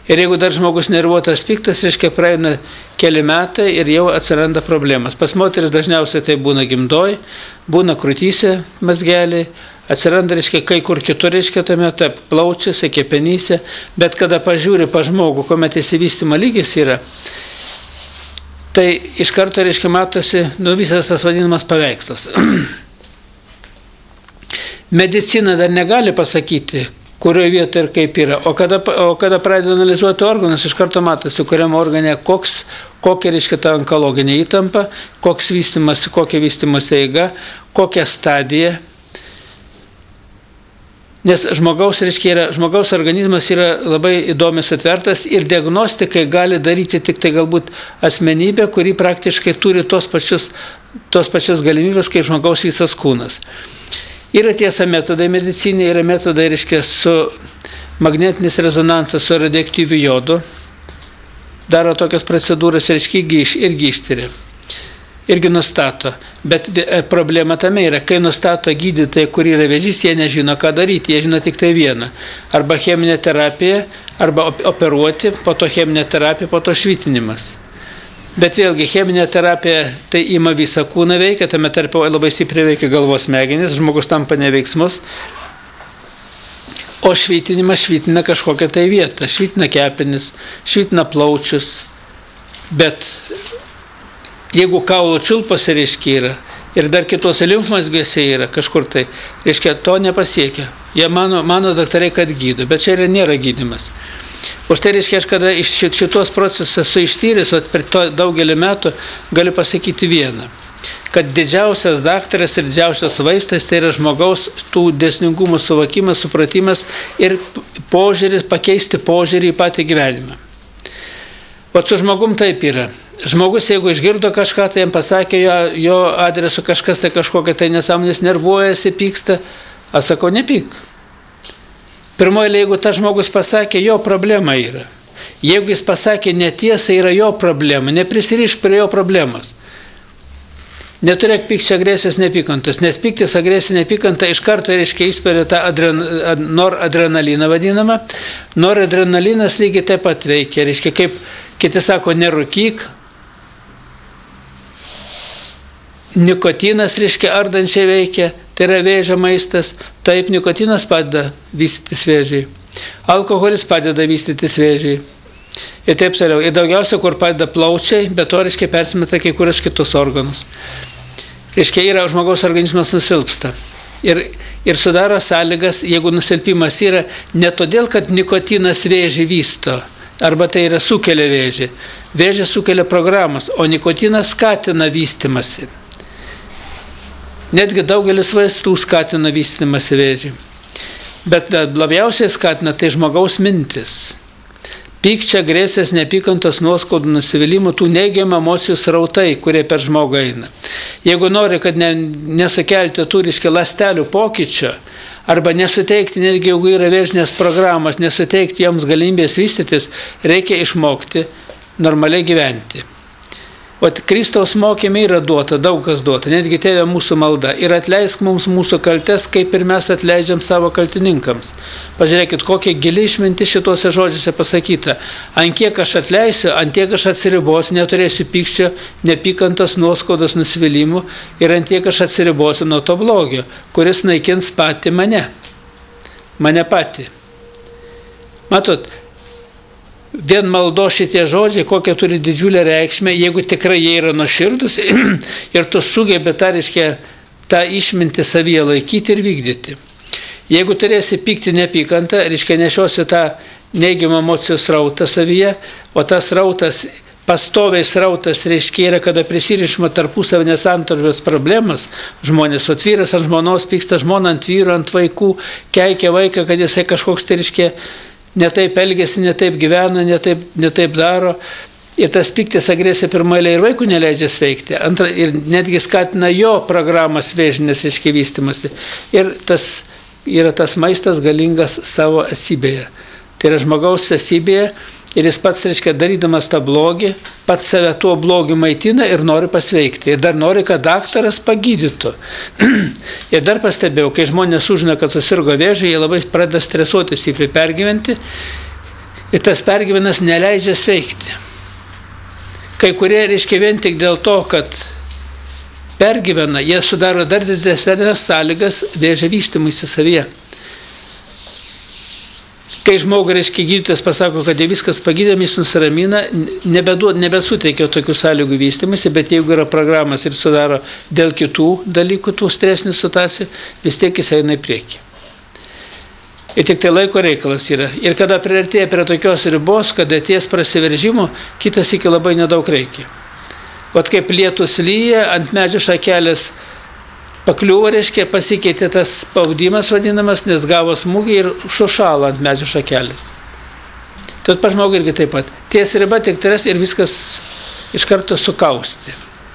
A: Ir jeigu dar žmogus nervuotas, piktas, reiškia praeina keli metai ir jau atsiranda problemas. Pas moteris dažniausiai tai būna gimdoj, būna krūtyse mazgeliai, atsiranda, reiškia, kai kur kitur, reiškia, tame plaučiuose, kepenyse, bet kada pažiūri pa žmogų, kuomet įsivystymo lygis yra, tai iš karto, reiškia, matosi visas tas vadinamas paveikslas. Medicina dar negali pasakyti, kurioje vietoje ir kaip yra. O kada pradeda analizuoti organus, iš karto matosi, kuriam organe kokia, reiškia, ta onkologinė įtampa, kokia vystymosi eiga, kokia stadija. Nes žmogaus organizmas yra labai įdomiai atvertas ir diagnostikai gali daryti tik tai galbūt asmenybė, kuri praktiškai turi tos pačias galimybės, kaip žmogaus visas kūnas. Yra tiesa metodai mediciniai, yra metodai, reiškia, su magnetinis rezonansas, su radioaktyviu jodu. Daro tokias procedūras, reiškia, irgi ištiria. Irgi nustato. Bet problema tame yra, kai nustato gydytojai, kur yra vėžys, jie nežino, ką daryti, jie žino tik tai vieną. Arba cheminė terapija, arba operuoti, po to cheminė terapija, po to švitinimas. Bet vėlgi, cheminė terapija tai ima visą kūną veikia, tame tarpe labai stipriai veikia galvos smegenis, žmogus tampa neveiksmus, o švitinimas švitina kažkokią tai vietą, švitina kepenis, švitina plaučius, bet jeigu kaulo čiulpose, reiškia, yra ir dar kitose limfmazgiuose yra kažkur tai, reiškia, to nepasiekia. Jie mano daktarai, kad gydo, bet čia nėra gydymas. Už tai reiškia, aš kada iš šitos procesus esu ištyręs, per daugelį metų galiu pasakyti vieną, kad didžiausias daktaras ir didžiausias vaistas tai yra žmogaus tų dėsningumų suvokimas, supratimas ir požiūris, pakeisti požiūrį į patį gyvenimą. O su žmogum taip yra. Žmogus, jeigu išgirdo kažką, tai jam pasakė jo adresu kažkas, tai kažkokia tai nesąmonės, nervuojasi, pyksta, aš sakau, nepyk. Pirmoji, jeigu tas žmogus pasakė, jo problema yra. Jeigu jis pasakė netiesą, yra jo problema, neprisirišk prie jo problemos. Neturėk pykčio, agresijos, nepykantos, nes pyktis, agresija, nepykanta iš karto, reiškia, įspiria tą noradrenaliną vadinamą. Noradrenalinas lygiai taip pat veikia, reiškia, kaip kiti sako, nerūkyk. Nikotinas, reiškia, ardančiai veikia, tai yra vėžio maistas. Taip, nikotinas padeda vystytis vėžiai. Alkoholis padeda vystytis vėžiai. Ir taip toliau. Ir daugiausia, kur padeda plaučiai, bet to, reiškia, persimeta kai kurias kitus organus. Reiškia, yra žmogaus organizmas nusilpsta. Ir sudaro sąlygas, jeigu nusilpimas yra, ne todėl, kad nikotinas vėžį vysto, arba tai yra sukelia vėžį. Vėžį sukelia programos, o nikotinas skatina vystymasi. Netgi daugelis vaistų skatina vystymasi vėžį. Bet labiausiai skatina tai žmogaus mintis. Pykčia, agresijos, nepykantos, nuoskaudų, nusivylimų, tų neigiamų emocijų srautai, kurie per žmogų eina. Jeigu nori, kad nesukelti tų, reiškia, ląstelių pokyčio, arba nesuteikti, netgi jeigu yra vėžinės programos, nesuteikti joms galimybės vystytis, reikia išmokti normaliai gyventi. O Kristaus mokymai yra duota, daug kas duota, netgi Tėve mūsų malda. Ir atleisk mums mūsų kaltes, kaip ir mes atleidžiam savo kaltininkams. Pažiūrėkit, kokia gili išminti šituose žodžiuose pasakyta. Ant kiek aš atleisiu, ant tiek aš atsiribosiu, neturėsiu pykčio, nepykantos, nuoskaudos, nusivylimų ir ant tiek aš atsiribosiu nuo to blogio, kuris naikins patį mane. Mane patį. Matot, vien maldo šitie žodžiai, kokie turi didžiulę reikšmę, jeigu tikrai jie yra nuoširdus ir tu sugebi tą išmintį savyje laikyti ir vykdyti. Jeigu turėsi pykti nepykantą, reiškia nešiosi tą neigiamą emocijų srautą savyje, o tas srautas, pastoviai srautas, reiškia yra, kada prisirišama tarpusavio nesantarvės problemas, žmonės, o vyras ant žmonos pyksta, žmona ant vyro, ant vaikų, keikia vaiką, kad jisai kažkoks tai, reiškia, netaip elgesi, netaip gyvena, netaip daro. Ir tas pyktis, agresija pirmąjį ir vaikų neleidžia sveikti. Antra, ir netgi skatina jo programas vėžinės iškivystymasi. Ir tas yra tas maistas galingas savo esybėje. Tai yra žmogaus esybėje. Ir jis pats, reiškia, darydamas tą blogį, pats save tuo blogiu maitina ir nori pasveikti. Ir dar nori, kad daktaras pagydytų. Ir dar pastebėjau, kai žmonės sužino, kad susirgo vėžiu, jie labai pradeda stresuoti, stipriai pergyventi. Ir tas pergyvenimas neleidžia sveikti. Kai kurie, reiškia, vien tik dėl to, kad pergyvena, jie sudaro dar didesnės sąlygas vėžio vystymuisi savyje. Kai žmogui, reiškia, gydytojas pasako, kad jie viskas pagydėm, jis nusiramina, nebesuteikia tokių sąlygų vystymuisi, bet jeigu yra programas ir sudaro dėl kitų dalykų, tų stresinių situacijų, vis tiek jis eina į priekį. Ir tik tai laiko reikalas yra. Ir kada priartėja prie tokios ribos, kada ties prasiveržimo, kitas iki labai nedaug reikia. Vat kaip lietus lyja, ant medžio šakelės pakliuvo, reiškia, pasikeitė tas spaudimas vadinamas, nes gavo smūgį ir sušalo ant medžio šakelės. Tad pažmogui irgi taip pat. Ties riba tik tris ir viskas iš karto sukausti.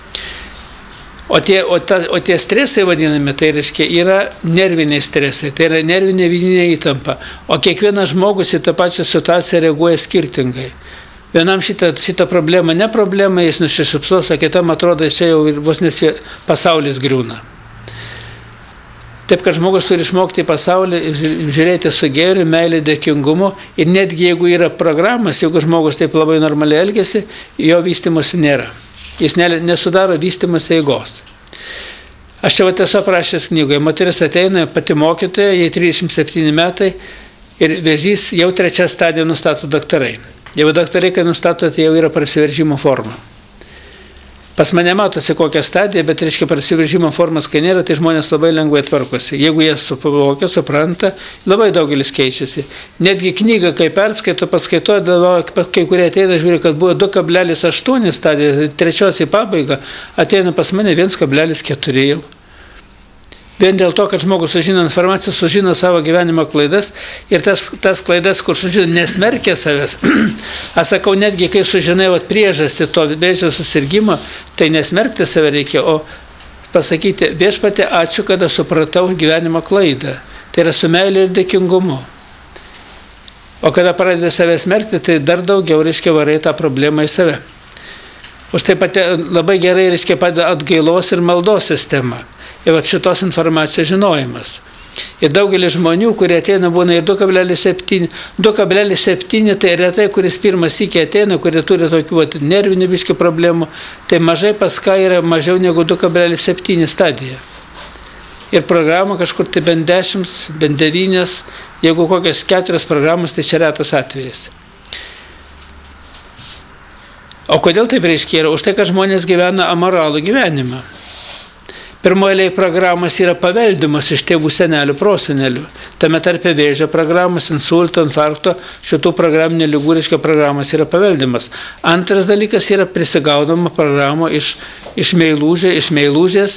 A: O tie stresai vadinami, tai reiškia, yra nerviniai stresai, tai yra nervinė vidinė įtampa. O kiekvienas žmogus į tą pačią situaciją reaguoja skirtingai. Vienam šitą problemą, ne problemą, jis nusišypsos, o kitam atrodo, čia jau vos nes pasaulis griūna. Taip, kad žmogus turi išmokti pasaulį, žiūrėti su gėriu, meilė, dėkingumu. Ir netgi jeigu yra programas, jeigu žmogus taip labai normaliai elgiasi, jo vystymosi nėra. Jis nesudaro vystymosi eigos. Aš čia esu aprašęs knygoje. Moteris ateina, pati mokytoja, jai 37 metai ir vėžys jau 3 stadiją nustato daktarai. Jau daktarai, kai nustato, tai jau yra prasiveržimo forma. Pas mane matosi kokią stadiją, bet reiškia prasiveržimo formas, kai nėra, tai žmonės labai lengvai tvarkosi. Jeigu jie suvokia, supranta, labai daugelis keičiasi. Netgi knygą, kai perskaito, paskaito, kai kurie ateina, žiūri, kad buvo 2,8 stadija, 3 į pabaigą, ateina pas mane 1,4 jau. Vien dėl to, kad žmogus sužino informaciją, sužino savo gyvenimo klaidas ir tas klaidas, kur sužino, nesmerkia savęs. Aš sakau, netgi kai sužinai priežastį to vėžio susirgymo, tai nesmerkti save reikia, o pasakyti, viešpatie, ačiū, kad aš supratau gyvenimo klaidą. Tai yra su meilė ir dėkingumu. O kada pradedi save smerkti, tai dar daugiau, reiškia, varai tą problemą į save. Už tai pat labai gerai, reiškia, padeda atgailos ir maldos sistema. Ir šitos informacijos žinojimas. Ir daugelis žmonių, kurie ateina, būna ir 2,7. 2,7 tai retai, kuris pirmas sykį ateina, kurie turi tokių nervinių biškių problemų, tai mažai pas ką yra mažiau negu 2,7 stadija. Ir programų kažkur tai bent 10, bent 9, jeigu kokias 4 programos, tai čia retas atvejis. O kodėl taip reiškia? Už tai, kad žmonės gyvena amoralų gyvenimą. Pirmoje programos yra paveldimas iš tėvų senelių, prosenelių. Tame tarpe vėžio programos, insulto, infarkto, šitų programinių ligų reiškia programos yra paveldimas. Antras dalykas yra prisigaudama programų iš meilužės.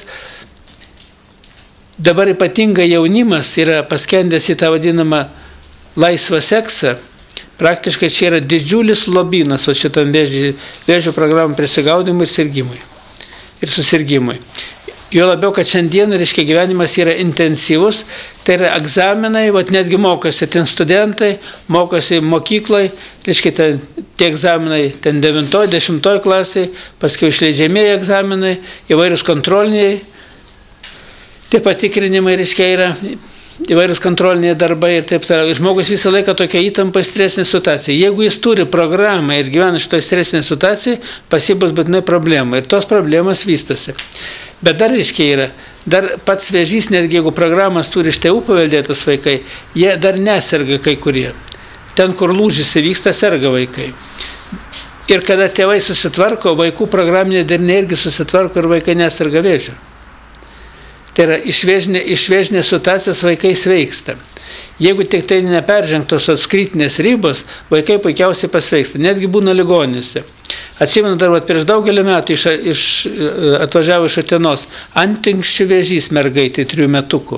A: Dabar ypatingai jaunimas yra paskendęs į tą vadinamą laisvą seksą. Praktiškai čia yra didžiulis lobynas šitam vėžio programų prisigaudimui ir sirgimui. Ir susirgimui. Jo labiau, kad šiandien, reiškia, gyvenimas yra intensyvus, tai yra egzaminai, netgi mokosi ten studentai, mokosi mokyklai, reiškia, tie egzaminai ten 9-10 klasiai, paskui išleidžiamieji egzaminai, įvairius kontroliniai, tie patikrinimai, reiškia, yra įvairius kontroliniai darbai ir taip toliau. Žmogus visą laiką tokia įtampa stresinė situacija. Jeigu jis turi programą ir gyvena šitoje stresinė situacija, pas jį bus būtinai problema ir tos problemos vystosi. Bet dar reiškia yra, dar pats vėžys, netgi jeigu programas turi iš tėvų paveldėtas vaikai, jie dar neserga kai kurie. Ten, kur lūžis įvyksta, serga vaikai. Ir kada tėvai susitvarko, vaikų programinė dariniai irgi susitvarko ir vaikai neserga vėžio. Tai yra iš vėžinės situacijos vaikai sveiksta. Jeigu tik tai neperžengtos kritinės ribos, vaikai puikiausiai pasveiksta, netgi būna ligoninėse. Atsimenu dar prieš daugelį metų atvažiavo iš Utenos antinkščių vėžys mergaitė 3 metukų.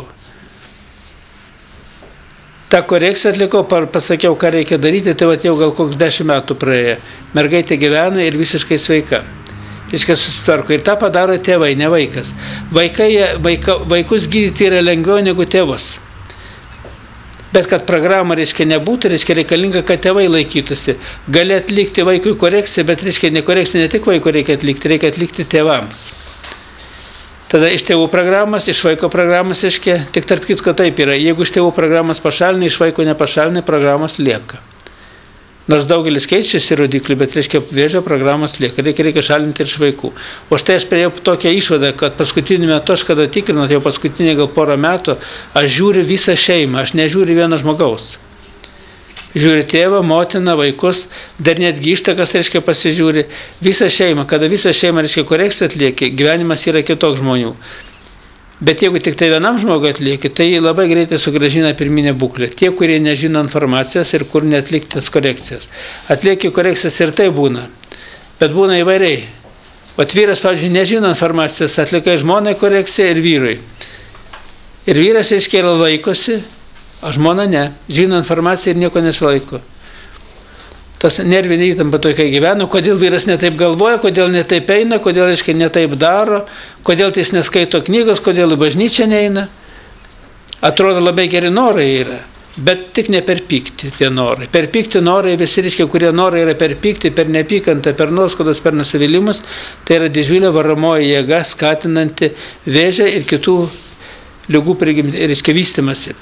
A: Ta korekciją atlikau, pasakiau, ką reikia daryti, tai jau gal koks 10 metų praėjo. Mergaitė gyvena ir visiškai sveika. Reiškia, susitvarko. Ir tą padaro tėvai, ne vaikas. Vaikus gydyti yra lengviau negu tėvus. Bet kad programa, reiškia, nebūtų, reiškia, reikalinga, kad tėvai laikytųsi. Gali atlikti vaikui korekciją, bet, reiškia, korekciją ne tik vaikui reikia atlikti tėvams. Tada iš tėvų programos, iš vaiko programos, reiškia, tik tarp kitko taip yra. Jeigu iš tėvų programos pašalinai, iš vaiko nepašalinai, programos lieka. Nors daugelis keičiasi rodiklių, bet reiškia vėžio programos lieka, reikia šalinti ir iš vaikų. O štai aš priejau tokią išvadą, kad paskutiniu metu, aš kada tikrinau, jau paskutinį gal porą metų, aš žiūriu visą šeimą, aš nežiūriu vieno žmogaus. Žiūri tėvą, motiną, vaikus, dar netgi ištakas, reiškia, pasižiūri visą šeimą. Kada visą šeimą, reiškia, korekciją atlieki, gyvenimas yra kitoks žmonių. Bet jeigu tik tai vienam žmogui atlieki, tai labai greitai sugrąžina pirminę būklę. Tie, kurie nežino informacijos ir kur neatliktas korekcijas. Atlieki korekcijas ir tai būna. Bet būna įvairiai. O vyras, pavyzdžiui, nežino informacijos, atlikai žmonai korekciją ir vyrui. Ir vyras, reiškia, laikosi, o žmona ne. Žino informaciją ir nieko nesilaiko. Tas nervinė įtampa tokia gyvena, kodėl vyras netaip galvoja, kodėl netaip eina, kodėl, reiškia, netaip daro, kodėl jis neskaito knygos, kodėl į bažnyčią neina. Atrodo, labai geri norai yra, bet tik ne per pyktį tie norai. Per pyktį norai, visi, reiškia, kurie norai yra per pyktį, per nepykantą, per nuoskaudas, per nusivylimus, tai yra didžiulė varomoji jėga, skatinanti vėžį ir kitų ligų reiškia vystymasi.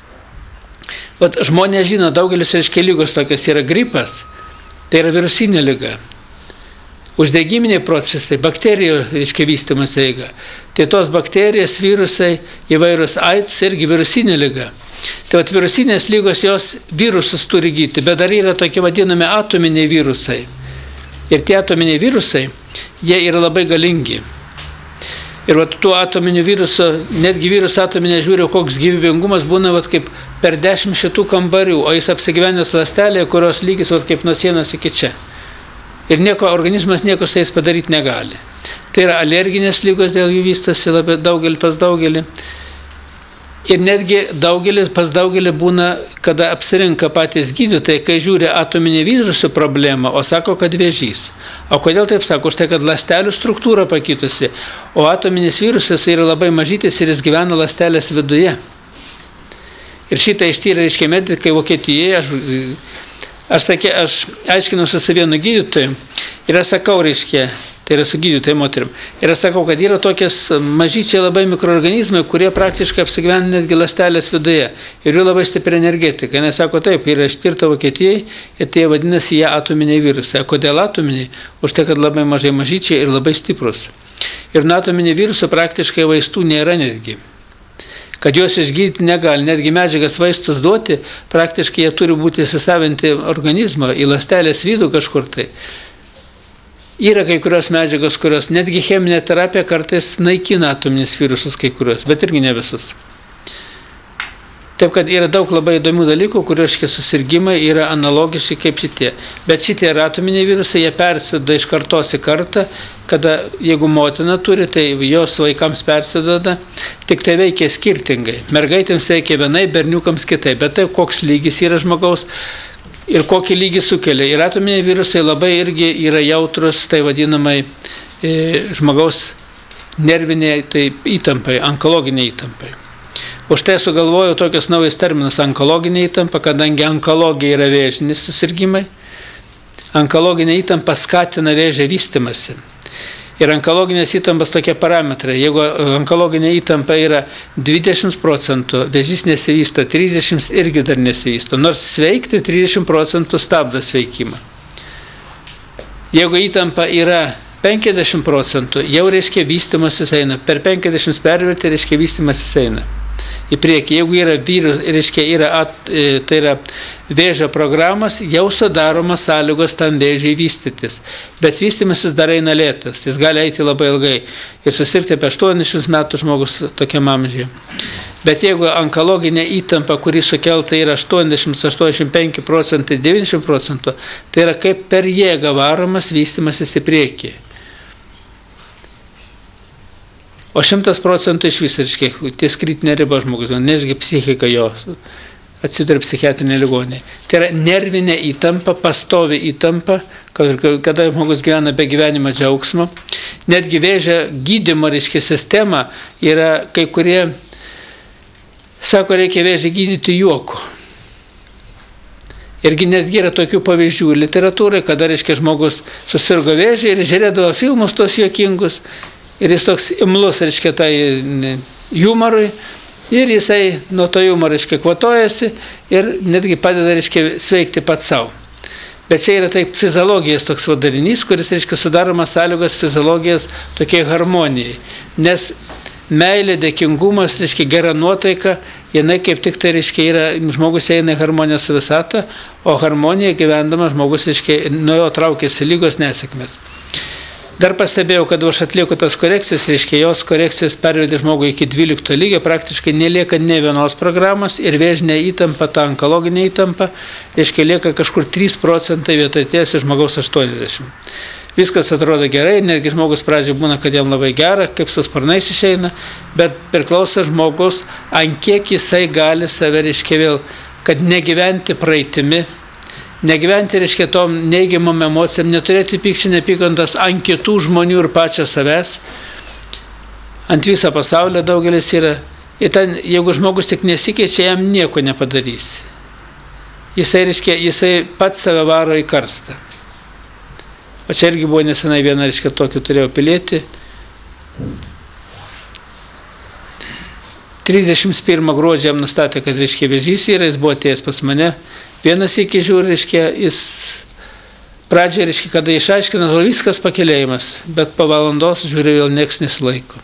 A: Vat žmonės žino, daugelis, reiškia, lygos tokias yra gripas, tai yra virusinė liga. Uždegiminiai procesai, bakterijų, reiškia, vystymas eiga. Tai tos bakterijos, virusai, įvairūs AIDS irgi virusinė liga. Tai vat virusinės lygos jos virusus turi gydyti, bet dar yra tokie vadinami atominiai virusai. Ir tie atominiai virusai, jie yra labai galingi. Ir vat tuo atominiu virusu, netgi virus atominė žiūri, koks gyvybingumas būna vat kaip per 10 šitų kambarių, o jis apsigyvenęs ląstelėje, kurios lygis vat kaip nuo sienos iki čia. Ir organizmas nieko su jais padaryti negali. Tai yra alerginės lygos, dėl jų vystosi labai pas daugelį. Ir netgi pas daugelį būna, kada apsirinka patys gydytojai, kai žiūri atominį virusų problemą, o sako, kad vėžys. O kodėl taip sako? Štai, kad ląstelių struktūra pakitusi, o atominis virusas yra labai mažytis ir jis gyvena ląstelės viduje. Ir šitą ištyrė, reiškia, medikai Vokietijoje, aš aiškinau su vienu gydytoju ir aš sakau, reiškia, tai yra su gydytojai moterim. Ir aš sakau, kad yra tokias mažyčiai labai mikroorganizmai, kurie praktiškai apsigyvena netgi ląstelės viduje. Ir jų labai stipri energetika. Jis sako, taip, yra ištirta Vokietijai ir tai vadinasi jie atominiai virusai. Kodėl atominiai? Už tai, kad labai mažyčiai ir labai stiprus. Ir nuo atominių virusų praktiškai vaistų nėra netgi. Kad juos išgydyti negali, netgi medžiagas vaistus duoti, praktiškai jie turi būti įsisavinti organizmą į ląstelės vidų kažkur tai. Yra kai kurios medžiagos, kurios netgi cheminė terapija kartais naikina atominius virusus kai kurios, bet irgi ne visus. Taip, kad yra daug labai įdomių dalykų, kurio susirgymai yra analogiški kaip šitie. Bet šitie yra atominiai virusai, jie persiduoda iš kartos į kartą, kada jeigu motina turi, tai jos vaikams persiduoda, tik tai veikia skirtingai. Mergaitėms veikia vienai, berniukams kitai, bet tai koks lygis yra žmogaus ir kokį lygį sukelia. Ir atominiai virusai labai irgi yra jautrus, tai vadinamai žmogaus nerviniai tai įtampai, onkologiniai įtampai. Už tai sugalvojau tokius naujus terminus onkologinė įtampa, kadangi onkologija yra vėžinis susirgymai. Onkologinė įtampa skatina vėžio vystymasi. Ir onkologinės įtampas tokie parametrai. Jeigu onkologinė įtampa yra 20%, vėžys nesivysto, 30% irgi dar nesivysto. Nors sveikti 30% stabdo sveikimą. Jeigu įtampa yra 50%, jau reiškia vystymasis eina. Per 50 pervertį reiškia vystymasis eina į priekį. Jeigu yra tai yra vėžio programos, jau sudaromas sąlygos tam vėžiai vystytis. Bet vystymasis dar eina lėtas, jis gali eiti labai ilgai ir susirgti apie 80 metų žmogus tokiam amžiuje. Bet jeigu onkologinė įtampa, kuri sukelta yra 80-85%, 90%, tai yra kaip per jėgą varomas vystymasis į priekį. O 100% iš viso, ties kritinė riba žmogus, nesgi psichika jo atsiduria psichiatrinė ligonė. Tai yra nervinė įtampa, pastovi įtampa, kada žmogus gyvena be gyvenimo džiaugsmo. Netgi vėžio gydymo, sistema yra, kai kurie sako, reikia vėžį gydyti juoku. Irgi netgi yra tokių pavyzdžių literatūrai, kada, žmogus susirgo vėžį ir žiūrėdavo filmus tos juokingus. Ir jis toks imlus, tai humorui, ir jisai nuo to humoro, kvatojasi ir netgi padeda, sveikti pats savo. Bet čia yra taip fiziologijos toks darinys, kuris, reiškia, sudaromas sąlygos fiziologijos tokiai harmonijai. Nes meilė, dėkingumas, reiškia, gera nuotaika, jinai kaip tik tai, reiškia, yra, žmogus eina į harmoniją su visata, o harmonija gyvendama žmogus, reiškia, nuo jo traukiasi lygos nesėkmės. Dar pastebėjau, kad aš atlieku tas korekcijas, reiškia, jos korekcijas pervedė žmogų iki 12 lygio, praktiškai nelieka ne vienos programos ir vėžinė įtampa, ta onkologinė įtampa, reiškia, lieka kažkur 3% vietoj ties žmogaus 80. Viskas atrodo gerai, netgi žmogus pradžioje būna, kad jam labai gera, kaip su sparnais išeina, bet priklauso žmogus, ant kiek jisai gali save, reiškia, vėl, kad negyventi praeitimi, negyventi, reiškia, tom neigiamom emocijom, neturėti pykčio, nepykantos ant kitų žmonių ir pačio savęs. Ant viso pasaulio daugelis yra. Ir ten, jeigu žmogus tik nesikeičia, jam nieko nepadarys. Jisai, reiškia, jisai pats save varo į karstą. O čia irgi buvo nesenai viena, reiškia, tokį turėjau pilietį. 31 gruodžio jam nustatė, kad, reiškia, vėžys yra, jis buvo atėjęs pas mane. Vienas iki žiūri, reiškia, jis pradžioje, reiškia, kada išaiškina, viskas pakėlėjimas, bet po valandos žiūri, vėl nieks nesilaiko.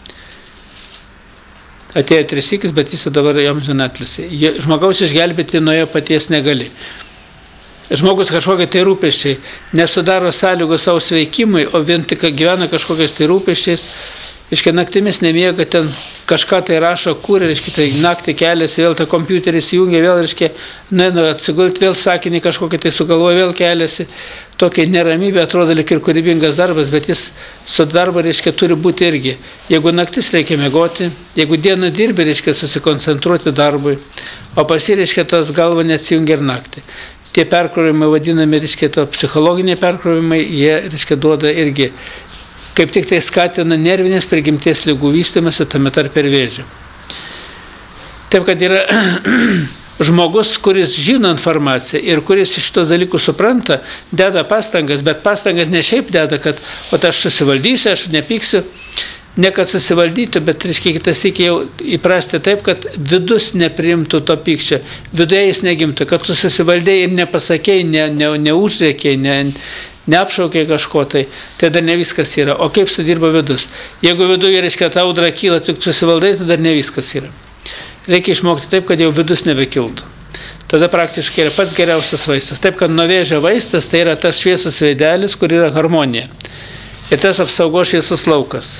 A: Atėjo 3 sykis, bet jis dabar jam žinatlisi. Žmogaus išgelbėti nuo jo paties negali. Žmogus kažkokie tai rūpesčiai nesudaro sąlygos savo sveikimui, o vien tik gyvena kažkokiais tai rūpesčiais. Reiškia, naktimis nemiega, ten kažką tai rašo, kūrė, reiškia, tai naktį keliasi, vėl tą kompiuterį įjungia, vėl, reiškia, atsigult, vėl sakinį kažkokį tai sugalvoja, vėl keliasi. Tokia neramybė atrodo lyg ir kūrybingas darbas, bet jis su darbu, reiškia, turi būti irgi. Jeigu naktis reikia miegoti, jeigu dieną dirbi, reiškia, susikoncentruoti darbui, o pasi, reiškia, tas galva neatsijungia ir naktį. Tie perkrovimai vadinami, reiškia, to psichologiniai perkrovimai, jie, reiškia, duoda irgi, kaip tik tai skatina nervinės prigimties ligų vystymąsi, tame tarp ir vėžio. Taip, kad yra žmogus, kuris žino informaciją ir kuris iš tos dalykus supranta, deda pastangas, bet pastangas ne šiaip deda, kad aš susivaldysiu, aš nepyksiu, ne kad susivaldytų, bet, reiškia, kitas iki jau įprasti taip, kad vidus nepriimtų to pykčio, viduje jis negimtų, kad tu susivaldėjai ir nepasakėjai, neužrėkėjai, neapšaukiai kažko, tai dar ne viskas yra. O kaip sudirba vidus? Jeigu viduje, reiškia, ta audra kyla, tik susivaldai, tai dar ne viskas yra. Reikia išmokti taip, kad jau vidus nebekiltų. Tada praktiškai yra pats geriausias vaistas. Taip, kad nuo vėžio vaistas tai yra tas šviesus veidelis, kur yra harmonija. Ir tas apsaugos šviesus laukas.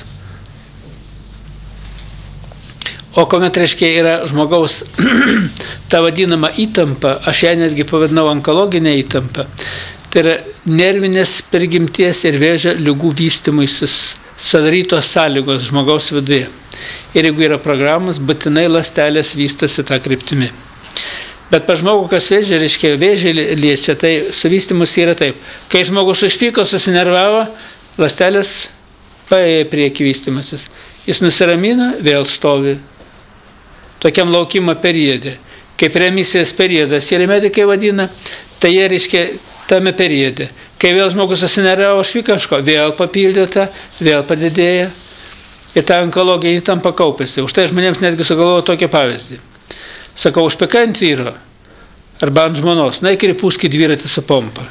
A: O kuomet, reiškia, yra žmogaus ta vadinama įtampa, aš ją netgi pavadinau onkologinę įtampą, tai yra nervinės prigimties ir vėžio ligų vystymui sudarytos sąlygos žmogaus viduje. Ir jeigu yra programos, būtinai ląstelės vystosi tą kryptimį. Bet pa žmogų, kas vėžį, reiškia, vėžį liečia, tai su vystymus yra taip. Kai žmogus užpyko, susinervavo, ląstelės paėjo prieki vystymasis. Jis nusiramina, vėl stovi. Tokiam laukimo periode. Kaip remisijos periodas, ir medikai vadina, tai jie, reiškia, tame periode. Kai vėl žmogus susinervavo, užpyko kažko, vėl papildyta, vėl padidėja. Ir ta onkologija įtampa kaupėsi. Už tai žmonėms netgi sugalvojo tokį pavyzdį. Sakau, užpykai ant vyro arba ant žmonos, naik ir įpūsk į dviratį su pompa.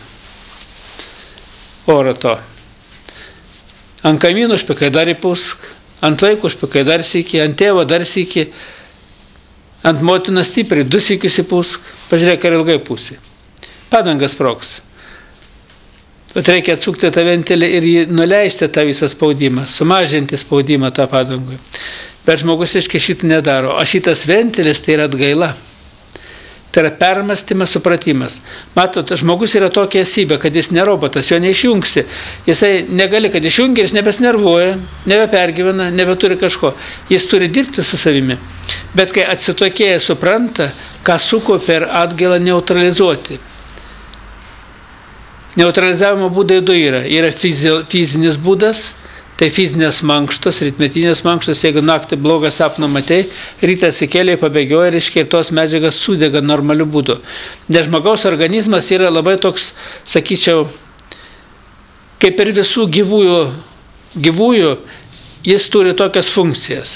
A: Oro to. Ant kaimynų užpykai dar įpūsk, ant vaikų užpykai dar sykį, ant tėvo dar sykį, ant motinos stipriai 2 sykius įpūsk, pažiūrėk, ar ilgai pūsi. Padangas sprogs. Bet reikia atsukti tą ventilę ir nuleisti tą visą spaudimą, sumažinti spaudimą tą padangui. Bet žmogus iškai šitą nedaro. O šitas ventilis tai yra atgaila. Tai yra permastymas, supratimas. Matot, žmogus yra tokia esybė, kad jis ne robotas, jo neišjungsi. Jisai negali, kad išjungia, jis nebesnervuoja, nebepergyvena, nebeturi kažko. Jis turi dirbti su savimi. Bet kai atsitokėja supranta, ką sukaupė ir atgailą neutralizuoti. Neutralizavimo būdai du yra. Yra fizinis būdas, tai fizinės mankštos, rytmetinės mankštos, jeigu naktį blogą sapną matei, rytą atsikėlė, pabėgioja, reiškia, ir tos medžiagas sudega normaliu būdu. Nes žmogaus organizmas yra labai toks, sakyčiau, kaip ir visų gyvųjų, jis turi tokias funkcijas.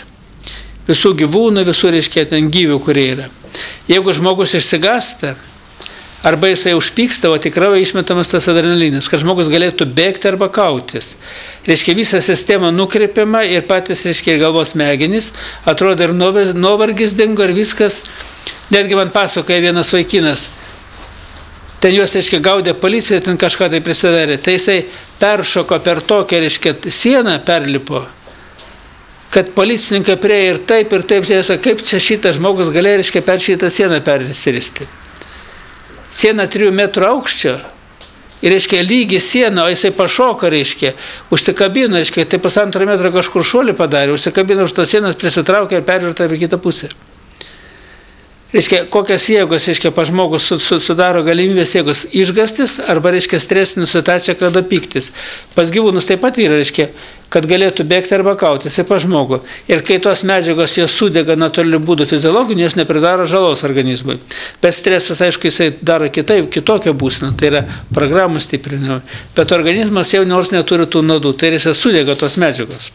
A: Visų gyvūnų, visų, reiškia, ten gyvių, kurie yra. Jeigu žmogus išsigąsta, arba jisai užpyksta, o tikrai išmetamas tas adrenalinas, kad žmogus galėtų bėgti arba kautis. Reiškia, visa sistema nukreipiama ir patys, reiškia, ir galvos smegenys, atrodo ir nuovargis dingo ir viskas. Netgi man pasakoja vienas vaikinas, ten juos, reiškia, gaudė policija, ten kažką tai prisidarė, tai jisai peršoko per tokią, reiškia, sieną perlipo, kad policininkai prie ir taip, sako, kaip čia šitas žmogus galėjo, reiškia, per šitą sieną persiristi. Siena 3 metrų aukščio ir, reiškia, lygi siena, o jisai pašoka, reiškia, užsikabino, reiškia, tai 1,5 metro kažkur šuolį padarė, užsikabino už tos sienos, prisitraukė ir pervirtą į kitą pusę. Reiškia, kokias jėgos, reiškia, pa žmogus sudaro galimybės jėgos išgastis arba, reiškia, stresinė situacija, kada piktis. Pas gyvūnus taip pat yra, reiškia, kad galėtų bėgti arba kautis į pa žmogų. Ir kai tos medžiagos jos sudega natūraliu būdu fiziologiniu, jos nepridaro žalos organizmui. Bet stresas, aišku, jisai daro kitokią būseną, tai yra programų stiprinimą. Bet organizmas jau nors neturi tų nuodų, tai reiškia, sudega tos medžiagos.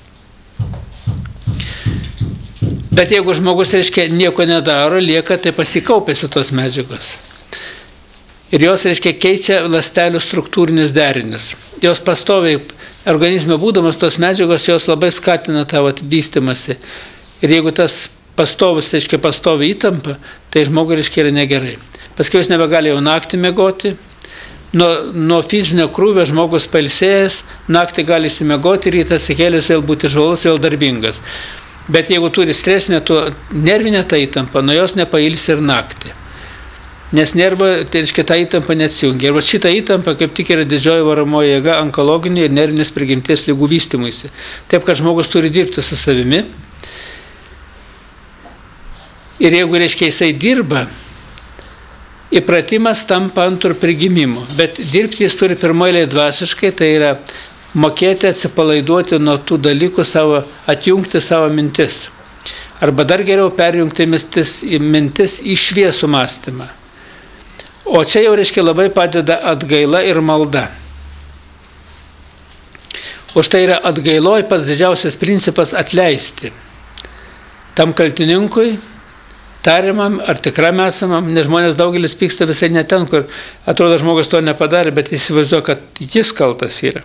A: Bet jeigu žmogus, reiškia, nieko nedaro, lieka, tai pasikaupėsi tos medžiagos. Ir jos, reiškia, keičia ląstelių struktūrinius derinius. Jos pastoviai, organizme būdamas tos medžiagos, jos labai skatina tą vystimąsi. Ir jeigu tas pastovus, reiškia, pastovi įtampa, tai žmogui, reiškia, yra negerai. Paskui jis nebegali jau naktį miegoti. Nuo fizinio krūvio žmogus pailsėjęs, naktį gali įsimegoti, rytą atsikėlęs vėl būti žvalus, vėl darbingas. Bet jeigu turi stresinę, nervinę tą įtampą, nuo jos nepailsi ir naktį. Nes nervo, tai reiškia, ta įtampa neatsijungia. Ir šita įtampa kaip tik yra didžioji varomoji jėga onkologinių ir nervinės prigimties ligų vystymuisi. Taip, kad žmogus turi dirbti su savimi. Ir jeigu, reiškia, jisai dirba, įpratimas tampa antru prigimimu. Bet dirbti jis turi pirmoje dvasiškai, tai yra mokėti atsipalaiduoti nuo tų dalykų, atjungti savo mintis. Arba dar geriau perjungti mintis į šviesų mąstymą. O čia jau, reiškia, labai padeda atgaila ir malda. O štai yra atgailoj pats didžiausias principas atleisti. Tam kaltininkui, tariamam ar tikram esamam, nes žmonės daugelis pyksta visai ne ten, kur atrodo žmogus to nepadarė, bet įsivaizduoja, kad jis kaltas yra.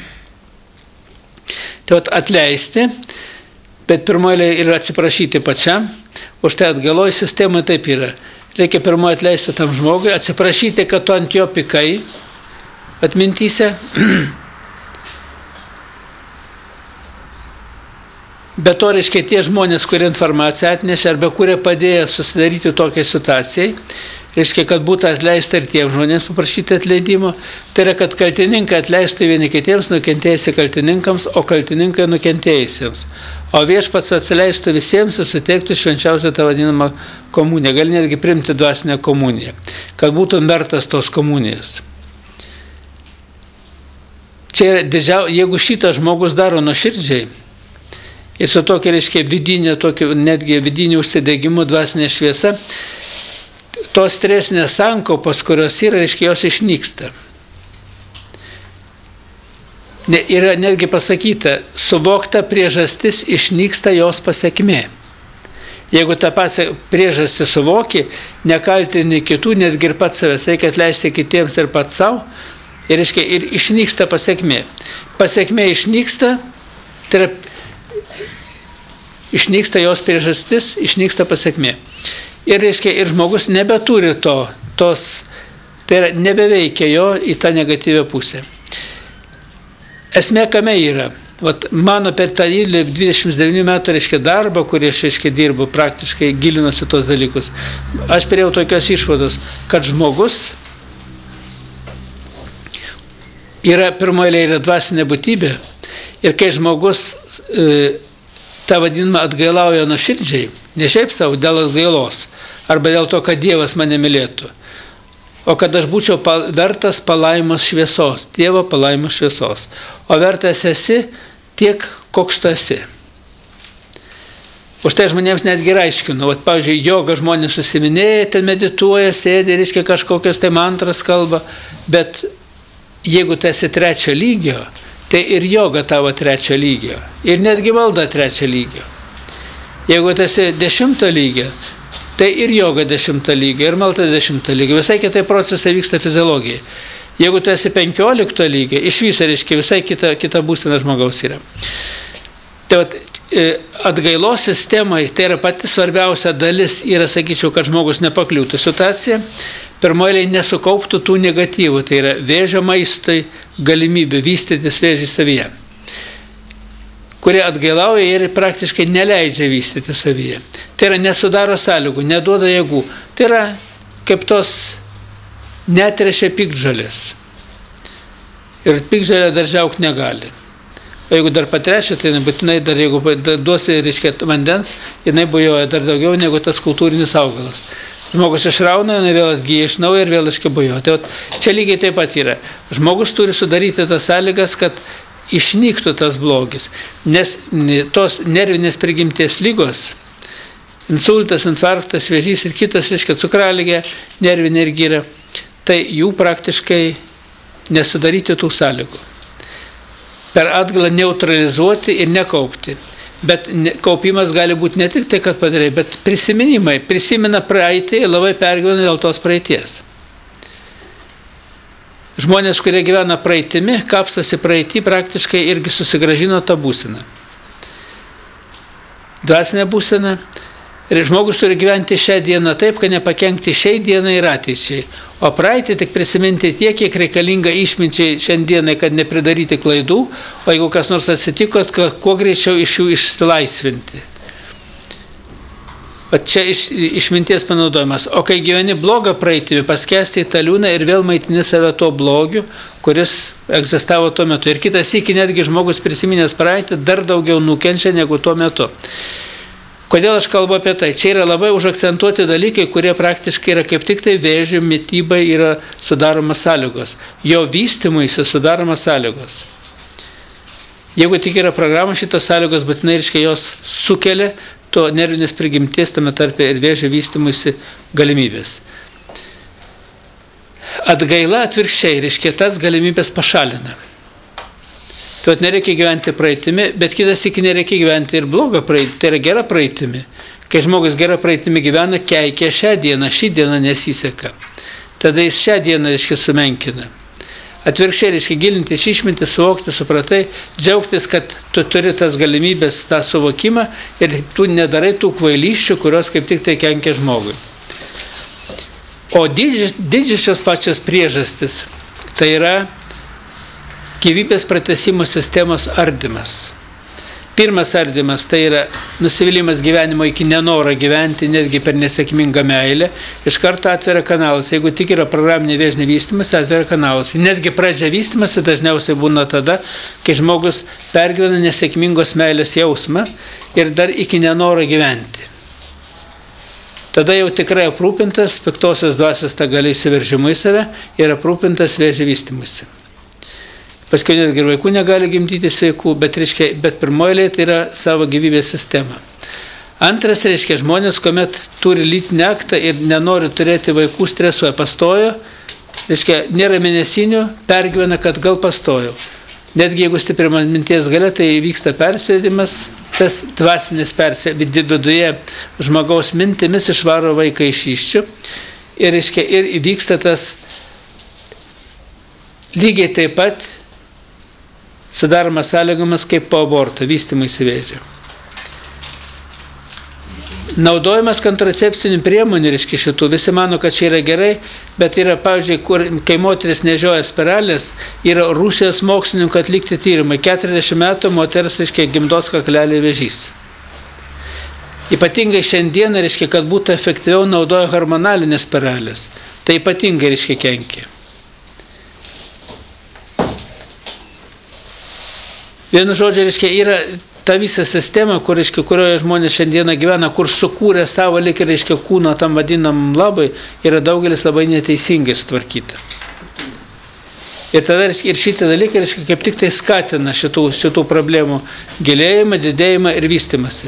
A: Tai atleisti, bet pirmoje yra atsiprašyti pačiam, o štai atgaloj sistemoje taip yra. Reikia pirmoje atleisti tam žmogui, atsiprašyti, kad tu ant jo pikai atmintyse. Bet to, reiškia, tie žmonės, kurie informaciją atnešė arba kurie padėjo susidaryti tokiai situacijai, reiškia, kad būtų atleista ir tiems žmonėms paprašyti atleidimo, tai yra, kad kaltininkai atleistų vieni kitiems, nukentėjusi kaltininkams, o kaltininkai nukentėjusiems. O viešpats atsileistų visiems ir suteiktų švenčiausią tą vadinamą komuniją. Gali netgi priimti dvasinę komuniją, kad būtum vertas tos komunijos. Čia yra jeigu šitą žmogus daro nuoširdžiai, ir su tokia, reiškia, netgi vidinė užsidegimu dvasinė šviesa, tos stresinės sankaupos, kurios yra, reiškia, jos išnyksta. Yra netgi pasakyta, suvokta priežastis išnyksta jos pasekmė. Jeigu tą priežastį suvoki, nekaltini kitų, netgi ir pats savęs, reikia atleisti kitiems ir pats savo, ir, reiškia, ir išnyksta pasekmė. Pasekmė išnyksta, tai yra išnyksta jos priežastis, išnyksta pasekmė. Ir, reiškia, ir žmogus nebeturi tai yra nebeveikia jo į tą negatyvę pusę. Esmė kame yra? Mano per tą 29 metų, reiškia, darbą, kurį aš, reiškia, dirbu, praktiškai gilinuosi tos dalykus. Aš perėjau tokios išvados, kad žmogus yra pirmoje yra dvasinė būtybė ir kai žmogus tą vadinamą atgailauja nuoširdžiai, ne šiaip savo dėl atgailos, arba dėl to, kad Dievas mane mylėtų, o kad aš būčiau vertas palaimos šviesos, Dievo palaimos šviesos. O vertas esi tiek, koks tu esi. Už tai žmonėms netgi aiškinu. Pavyzdžiui, joga žmonės susiminėja, ten medituoja, sėdi, reiškia kažkokios tai mantras kalba, bet jeigu tu esi 3 lygio, tai ir joga tavo 3 lygio. Ir netgi malda 3 lygio. Jeigu tu esi 10 lygio, tai ir joga 10 lygio, ir malta 10 lygio. Visai kitai procesai vyksta fiziologijai. Jeigu tu esi 15 lygio, iš viso, reiškia, visai kita būsena žmogaus yra. Tai vat, atgailos sistemai, tai yra pati svarbiausia dalis, yra, sakyčiau, kad žmogus nepakliūtų situaciją, pirmoji nesukauptų tų negatyvų, tai yra vėžio maistui galimybė vystytis vėžį savyje, kurie atgailauja ir praktiškai neleidžia vystyti savyje. Tai yra nesudaro sąlygų, neduoda jėgų. Tai yra kaip tos netrešia piktžolės. Ir piktžolė dar žiauk negali. O jeigu dar patrešia, tai nebūtinai dar, jeigu duosi, reiškia, vandens, jinai bujoja dar daugiau negu tas kultūrinis augalas. Žmogus išrauna, vėl atgyja iš naujo ir vėl iškibujoja. Tai čia lygiai taip pat yra. Žmogus turi sudaryti tas sąlygas, kad išnyktų tas blogis. Nes tos nervinės prigimties lygos, insultas, infarktas, vėžys ir kitas, reiškia, cukraligė, nervinė irgi yra, tai jų praktiškai nesudaryti tų sąlygų. Per atgalą neutralizuoti ir nekaupti. Bet kaupimas gali būti ne tik tai, kad padarai, bet prisiminimai. Prisimena praeitį ir labai pergyvena dėl tos praeities. Žmonės, kurie gyvena praeitimi, kapstasi praeitį, praktiškai irgi susigrąžino tą būseną. Dvasinę būseną. Ir žmogus turi gyventi šią dieną taip, kad nepakenkti šiai dienai ir ateičiai. O praeitį tik prisiminti tiek, kiek reikalinga išminčiai šiandienai, kad nepridaryti klaidų, o jeigu kas nors atsitiko, kad kuo greičiau iš jų išsilaisvinti. O čia išminties panaudojimas. O kai gyveni blogą praeitimi, paskęsti į tą liūną ir vėl maitini save tuo blogiu, kuris egzistavo tuo metu. Ir kitas sykį netgi žmogus prisiminęs praeitį dar daugiau nukenčia negu tuo metu. Kodėl aš kalbu apie tai? Čia yra labai užakcentuoti dalykai, kurie praktiškai yra kaip tik tai vėžių mitybai yra sudaromas sąlygos. Jo vystymuisi sudaromas sąlygos. Jeigu tik yra programa, šitos sąlygos būtinai, reiškia, jos sukelia to nervinės prigimties, tame tarpe ir vėžio vystymuisi galimybės. Atgaila atvirkščiai, reiškia, tas galimybės pašalina. Tai nereikia gyventi praeitimi, bet kitas iki nereikia gyventi ir blogą praeitimi, tai yra gera praeitimi. Kai žmogus gera praeitimi gyvena, keikia šią dieną, šį dieną nesiseka. Tada jis šią dieną, reiškia, sumenkina. Atvirkščiai, reiškia, gilintis, išmintis, suvokti, supratai, džiaugtis, kad tu turi tas galimybės, tą suvokimą ir tu nedarai tų kvailysčių, kurios kaip tik tai kenkia žmogui. O didžiosios pačios priežastis, tai yra gyvybės pratęsimo sistemos ardymas. Pirmas ardymas tai yra nusivylimas gyvenimo iki nenoro gyventi, netgi per nesėkmingą meilę. Iš karto atveria kanalas. Jeigu tik yra programinė vėžinė vystymas, atveria kanalas. Netgi pradžia vystymas dažniausiai būna tada, kai žmogus pergyvena nesėkmingos meilės jausmą ir dar iki nenoro gyventi. Tada jau tikrai aprūpintas piktosios dvasios tą gali įsiveržimu į save ir aprūpintas vėžio vystymusi. Paskui netgi ir vaikų negali gimdyti sveikų, bet pirmoji tai yra savo gyvybės sistema. Antras, reiškia, žmonės, kuomet turi lytinį aktą ir nenori turėti vaikų, stresuoja, pastojo, reiškia, nėra mėnesinių, pergyvena, kad gal pastojo. Netgi jeigu stipri minties galia, tai vyksta persėdimas, tas dvasinis viduje žmogaus mintimis išvaro vaiką iš įsčių ir, reiškia, ir vyksta tas lygiai taip pat sudaromas sąlygomis kaip po aborto, vystymuisi vėžio. Naudojimas kontracepcinių priemonių, reiškia, šitų, visi mano, kad čia yra gerai, bet yra, pavyzdžiui, kai moteris nežioja spiralės, yra Rusijos mokslininkų atlikti tyrimai. 40 metų moteris, reiškia, gimdos kaklelio vėžys. Ypatingai šiandieną, reiškia, kad būtų efektyviau naudoja hormonalinės spiralės. Tai ypatingai, reiškia, kenkia. Vienu žodžiu, reiškia, yra ta visa sistema, kurioje žmonės šiandieną gyvena, kur sukūrė savo lyg ir, reiškia, kūno tam vadinam labai, yra daugelis labai neteisingai sutvarkyta. Ir tada ir šitie dalykai, reiškia, kaip tik tai skatina šitų problemų gilėjimą, didėjimą ir vystymąsi.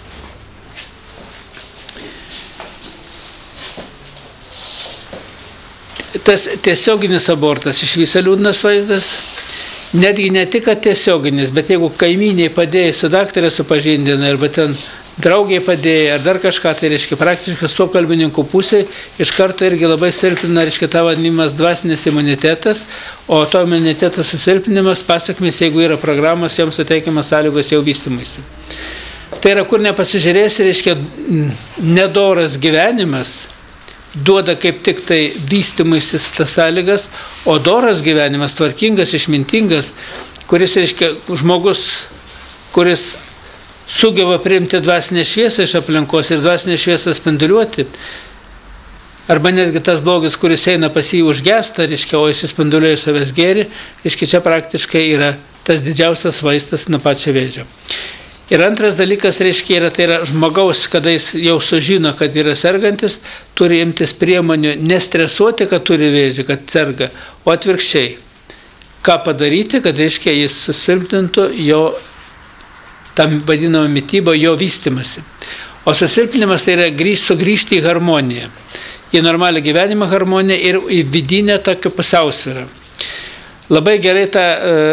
A: Tas tiesioginis abortas iš viso liūdnas vaizdas. Netgi ne tik tiesioginis, bet jeigu kaimyniai padėjo su daktarė supažindina arba ten draugiai padėjai, ar dar kažką, tai reiškia praktiškai su kalbininkų pusėje iš karto irgi labai silpnina, reiškia, tą vadinimas dvasinis imunitetas, o to imunitetas susilpinimas pasakmės, jeigu yra programos, joms suteikiamas sąlygos jau vystymuisi. Tai yra, kur nepasižiūrėsi, reiškia, nedoras gyvenimas duoda kaip tik tai vystymuisi tas sąlygas, o doras gyvenimas, tvarkingas, išmintingas, kuris, reiškia, žmogus, kuris sugeba priimti dvasinę šviesą iš aplinkos ir dvasinę šviesą spinduliuoti. Arba netgi tas blogis, kuris eina pas jį užgesta, reiškia, o jis spinduliuoja savęs gėrį, reiškia, čia praktiškai yra tas didžiausias vaistas nuo pačio vėžio. Ir antras dalykas, reiškia, tai yra žmogaus, kada jis jau sužino, kad yra sergantis, turi imtis priemonių nestresuoti, kad turi vėžį, kad serga, o atvirkščiai. Ką padaryti, kad, reiškia, jis susilpnintų jo tam vadinamą mytybą, jo vystymasi. O susilpinimas tai yra sugrįžti į harmoniją, į normalią gyvenimo harmoniją ir į vidinę tokią pusiausvyrą. Labai gerai tą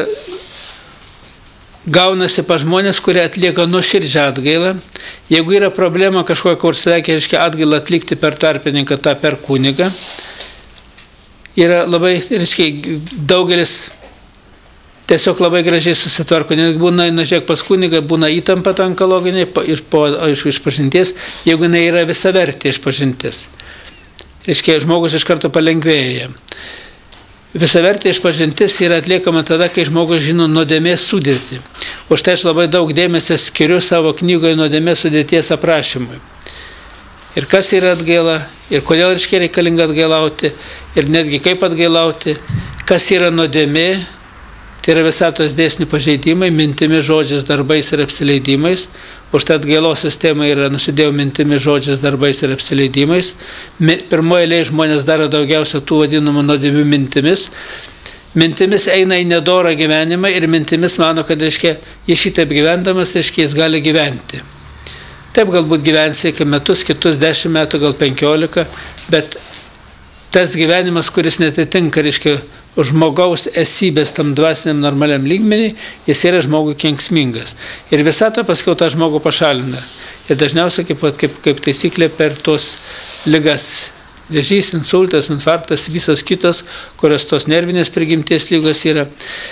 A: gaunasi pas žmonės, kurie atlieka nuoširdžią atgailą. Jeigu yra problema kažkokia, kur reikia, reiškia, atgailą atlikti per tarpininką, tą per kunigą, yra labai, reiškia, daugelis tiesiog labai gražiai susitvarko, nes būna, žiūrėk, pas kunigą būna įtampa ta onkologinė iš pažinties, jeigu jinai yra visavertė iš pažinties. Reiškia, žmogus iš karto palengvėja. Visavertė iš pažintis yra atliekama tada, kai žmogus žino nuodėmės sudėtį. Už tai aš labai daug dėmesio skiriu savo knygoje nuodėmės sudėties aprašymui. Ir kas yra atgaila, ir kodėl reikalinga atgailauti, ir netgi kaip atgailauti, kas yra nuodėmė. Tai yra visatos dėsnių pažeidimai, mintimi, žodžiais, darbais ir apsileidimais. Už tai atgailos sistema yra nusidėjau mintimi, žodžiais, darbais ir apsileidimais. Pirmoje eilėje žmonės daro daugiausia tų vadinamų nuodėmių mintimis. Mintimis eina į nedorą gyvenimą ir mintimis mano, kad, reiškia, jis šitaip gyvendamas, reiškia, jis gali gyventi. Taip galbūt gyvensi iki metus, kitus 10 metų, gal 15, bet tas gyvenimas, kuris netitinka, reiškia, žmogaus esybės tam dvasiniam normaliam lygmenį, jis yra žmogui kenksmingas. Ir visata paskiau tą žmogų pašalina. Ir dažniausiai, kaip taisyklė, per tos ligas, vėžys, insultas, infarktas, visos kitos, kurios tos nervinės prigimties lygos yra.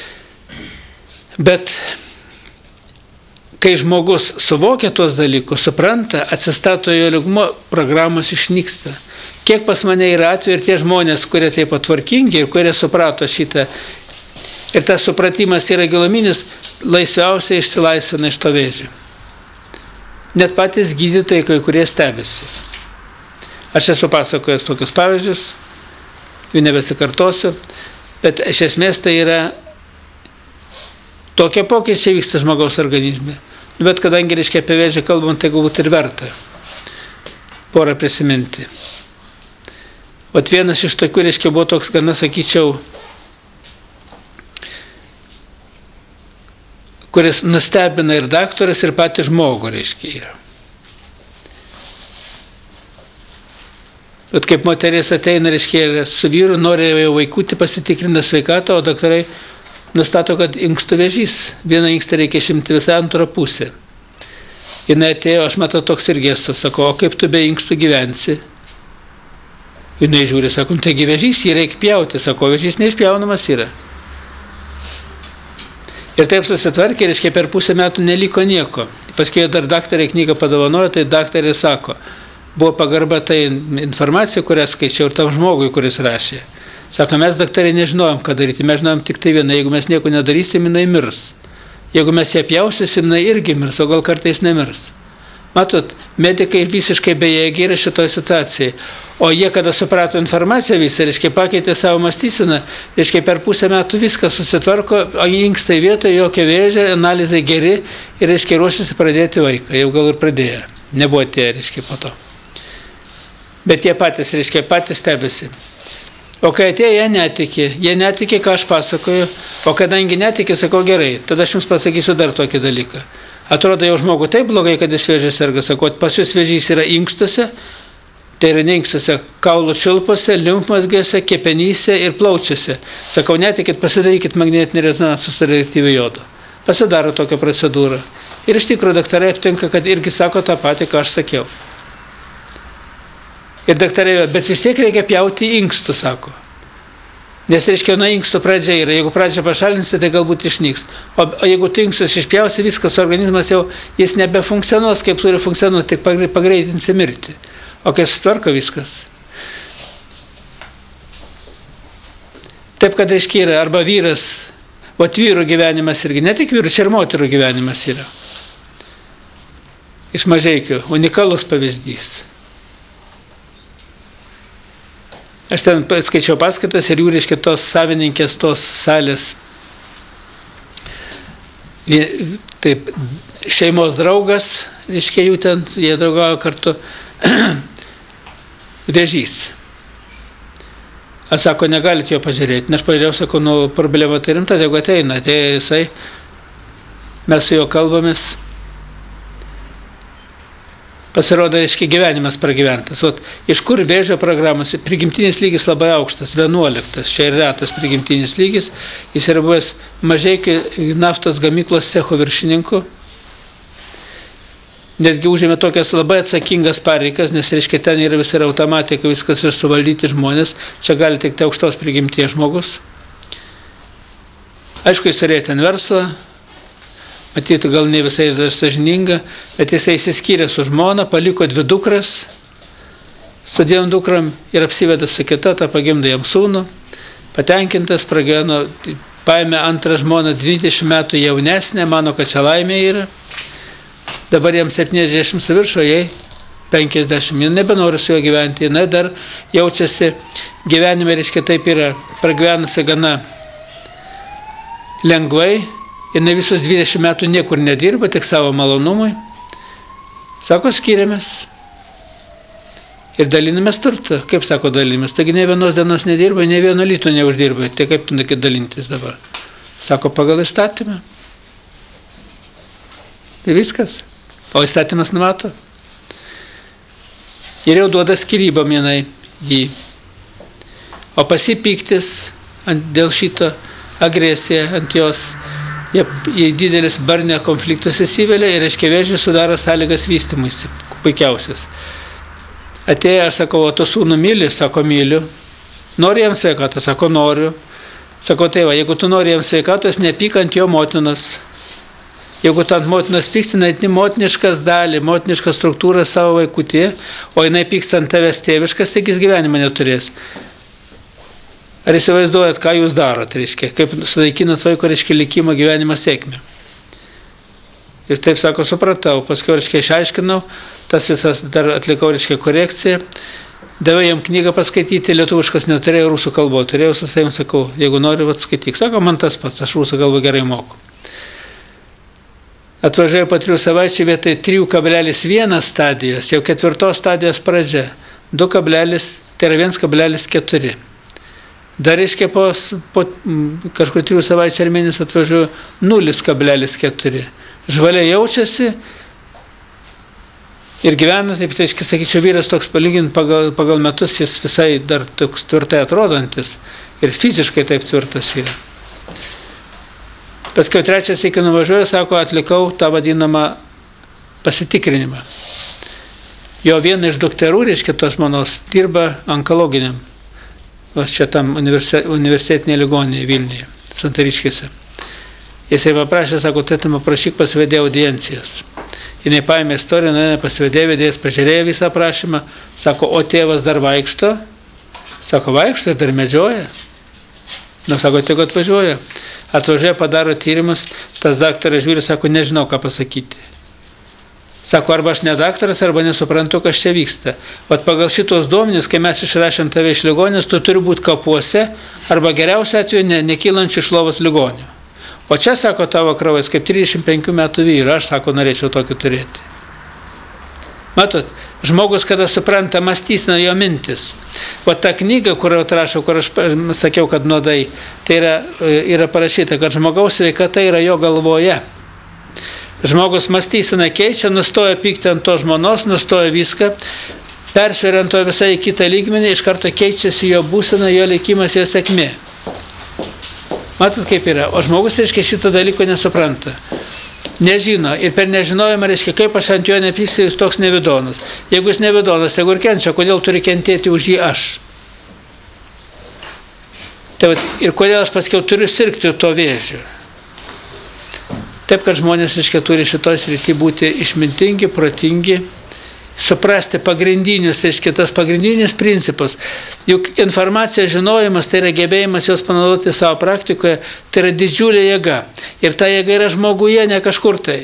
A: Bet kai žmogus suvokia tuos dalykus, supranta, atsistato jo lygmuo, programos išnyksta. Kiek pas mane yra atveju ir tie žmonės, kurie taip patvarkingi ir kurie suprato šitą. Ir tas supratimas yra giluminis, laisviausiai išsilaisvina iš to vėžio. Net patys gydytojai, kai kurie stebisi. Aš esu pasakojęs tokius pavyzdžius, jų nebesikartosiu, bet iš esmės tai yra tokie pokyčiai vyksta žmogaus organizme. Bet kadangi, reiškia, apie vėžį kalbant, tai galbūt ir verta porą prisiminti. O vienas iš tokių, reiškia, buvo toks, gana, sakyčiau, kuris nustebina ir daktaras, ir patį žmogų, reiškia, yra. Bet kaip moteris ateina, reiškia, su vyru, nori jau vaikutį pasitikrina sveikatą, o daktarai nustato, kad inkstų vėžys. Vieną inkstą reikia išimti visą antrą pusę. Jis atėjo, aš matau toks irgi esu, sako, o kaip tu be inkstų gyvensi? Jis žiūri, sakom, taigi vėžys, jį reikia pjauti, sako, vėžys neišpjaunamas yra. Ir taip susitvarkė, reiškia, per pusę metų neliko nieko. Paskui dar daktarė knygą padovanojo, tai daktarė sako, buvo pagarba tai informacija, kurią skaičiau ir tam žmogui, kuris rašė. Sako, mes daktarė nežinojom, ką daryti, mes žinojom tik tai vieną, jeigu mes nieko nedarysim, jinai mirs. Jeigu mes ją pjausysim, jinai irgi mirs, o gal kartais nemirs. Matot, medikai visiškai bejėgiai yra šitoj situacijai. O jie, kada suprato informaciją visą, reiškia, pakeitė savo mąstyseną, reiškia, per pusę metų viskas susitvarko, o inkstai vietoje, jokio vėžio, analizai geri ir, reiškia, ruošiasi pradėti vaiką. Jau gal ir pradėjo. Nebuvo tie, reiškia, po to. Bet jie patys, reiškia, patys stebėsi. O kai atėjo, jie netikė, ką aš pasakoju, o kadangi netikė, sakau, gerai, tada aš jums pasakysiu dar tokį dalyką. Atrodo, jau žmogų taip blogai, kad jis vėžį serga, sakau, pas jūs vėžys yra inkstuose, tai yra ne inkstuose, kaulų čiulpuose, limfmazgiuose, kepenyse ir plaučiuose. Sakau, netikit, pasidarykit magnetinį rezonansą su radioaktyviu jodu. Pasidaro tokią procedūrą. Ir iš tikrųjų daktarai aptinka, kad irgi sako tą patį, ką aš sakiau. Ir daktarai, bet vis tiek reikia pjauti inkstų, sako. Nes reiškia, nuo inkstų pradžia yra. Jeigu pradžią pašalinsi, tai galbūt išnyks. O jeigu tu inkstus išpjausi, viskas, organizmas jau, jis nebefunkcionuos, kaip turi funkcionuoti, tik pagreitinsi mirti. O kai sutvarko viskas. Taip, kad reiškia yra, arba vyras, o vyrų gyvenimas irgi, ne tik vyrų, čia ir moterų gyvenimas yra. Iš Mažeikių, unikalus pavyzdys. Aš ten skaičiau paskaitas ir jų, reiškia, tos savininkės, tos salės, taip, šeimos draugas, reiškia, jų ten, jie draugavo kartu, Vėžys. Aš sako, negalit jo pažiūrėti. Aš pažiūrėjau, sako, nu, problema tai rimta, jeigu ateina, atėjo jisai, mes su juo kalbamės, pasirodo, reiškia, gyvenimas pragyventas. Ot, iš kur Vėžio programos? Prigimtinis lygis labai aukštas, 11. Čia ir retas prigimtinis lygis. Jis yra buvęs Mažeikių naftos gamyklos cecho viršininku. Netgi užėmė tokias labai atsakingas pareigas, nes, reiškia, ten yra visa automatika, viskas ir suvaldyti žmonės. Čia gali tik aukštos prigimties žmogus. Aišku, jis turėjo ten verslą. Matyti, gal ne visai dar sąžininga, bet jisai įsiskyrė su žmona, paliko 2 dukras, su 2 dukram ir apsiveda su kita, tą pagimdė jam sūnų, patenkintas, pragyveno, paėmė antrą žmoną 20 metų jaunesnė, mano, kad čia laimė yra, dabar jam 70 viršo, jai 50, jis nebenori su juo gyventi, jinai dar jaučiasi gyvenime, reiškia, taip yra pragyvenusi gana lengvai. Ir ne visus 20 metų niekur nedirba, tik savo malonumui. Sako, skiriamės. Ir dalinamės turtą. Kaip sako dalinamės? Taigi ne vienos dienos nedirba, ne vieno lito neuždirba. Tai kaip tu nekit dalintis dabar? Sako, pagal įstatymą. Tai viskas. O įstatymas numato. Ir jau duoda skyrybom jinai jį. O pasipyktis dėl šito agresija ant jos. Jie didelis barnė konfliktas įsivelia ir, reiškia, Vėžys sudaro sąlygas vystymuisi, puikiausias. Atėjo, aš sakau, o tu sūnų myli? Sako, myliu. Nori jam sveikatą? Sako, noriu. Sako, tai va, jeigu tu nori jam sveikatos, nepyk ant jo motinos. Jeigu tu ant motinos pyksti, naitini motiniškas dalį, motinišką struktūrą savo vaikutį, o jinai pyksta ant tavęs tėviškas, taigi jis gyvenimą neturės. Ar įsivaizduojat, ką jūs darot, reiškia, kaip sunaikinat vaiko, reiškia, likimo gyvenimą sėkmę. Jis taip sako, supratau, paskui, reiškia, išaiškinau, tas visas dar atlikau, reiškia, korekciją, daviau jam knygą paskaityti, lietuviškas neturėjau, rusų kalbą turėjau, su savim sakau, jeigu nori, skaityk. Sako, man tas pats, aš rusų kalbą gerai moku. Atvažiuoju po 3 savaičių vietoj 3,1 stadijos, jau 4 stadijos pradžia, 2, tai yra 1,4. Dar, reiškia, po kažkur 3 savaičių ar mėnesį atvažiuoju 0,4. Žvaliai jaučiasi ir gyvena, taip, tai, sakyčiau, vyras toks palyginti pagal metus, jis visai dar toks tvirtai atrodantis ir fiziškai taip tvirtas yra. Paskui 3 iki nuvažiuoju, sako, atlikau tą vadinamą pasitikrinimą. Jo viena iš dukterų, reiškia, tos manos, dirba onkologiniam. Čia tam universitetinėje ligoninėje Vilniuje, Santariškėse. Jisai paprašė, sako, tėtumą prašyk pasivedė audiencijas. Jinai paėmė istoriją, pasivedė, vedėjas pažiūrėjo visą prašymą, sako, o tėvas dar vaikšto? Sako, vaikšto ir dar medžioja. Nu, sako, tik atvažiuoja. Atvažiuoja, padaro tyrimus, tas daktaras žiūri, sako, nežinau, ką pasakyti. Sako, arba aš ne daktaras, arba nesuprantu, kas čia vyksta. Vat pagal šitos duomenys, kai mes išrašėm tave iš ligoninės, tu turi būti kapuose, arba geriausia atveju nekylančių iš lovos ligonių. O čia, sako, tavo kraujas kaip 35 metų vyro, aš, sako, norėčiau tokį turėti. Matot, žmogus, kada supranta, mąstysena jo mintis. O ta knyga, kur atrašau, kur aš sakiau, kad nuodai, tai yra parašyta, kad žmogaus sveikata yra jo galvoje. Žmogus mąstysena keičia, nustoja pykti ant to žmonos, nustoja viską, persveriant to visai į kitą lygmenį, iš karto keičiasi jo būsena, jo likimas, jo sėkmė. Matot, kaip yra. O žmogus, reiškia, šito dalyko nesupranta. Nežino. Ir per nežinojimą, reiškia, kaip aš ant jo nepyksiu, toks nevidonas. Jeigu jis nevidonas, jeigu ir kenčia, kodėl turi kentėti už jį aš? Tai, ir kodėl aš paskiau turiu sirgti to vėžiu? Taip, kad žmonės, reiškia, turi šitoj srity būti išmintingi, protingi, suprasti pagrindinius, reiškia, tas pagrindinis principas. Juk informacija, žinojimas, tai yra gebėjimas jos panaudoti savo praktikoje, tai yra didžiulė jėga. Ir ta jėga yra žmoguje, ne kažkur tai.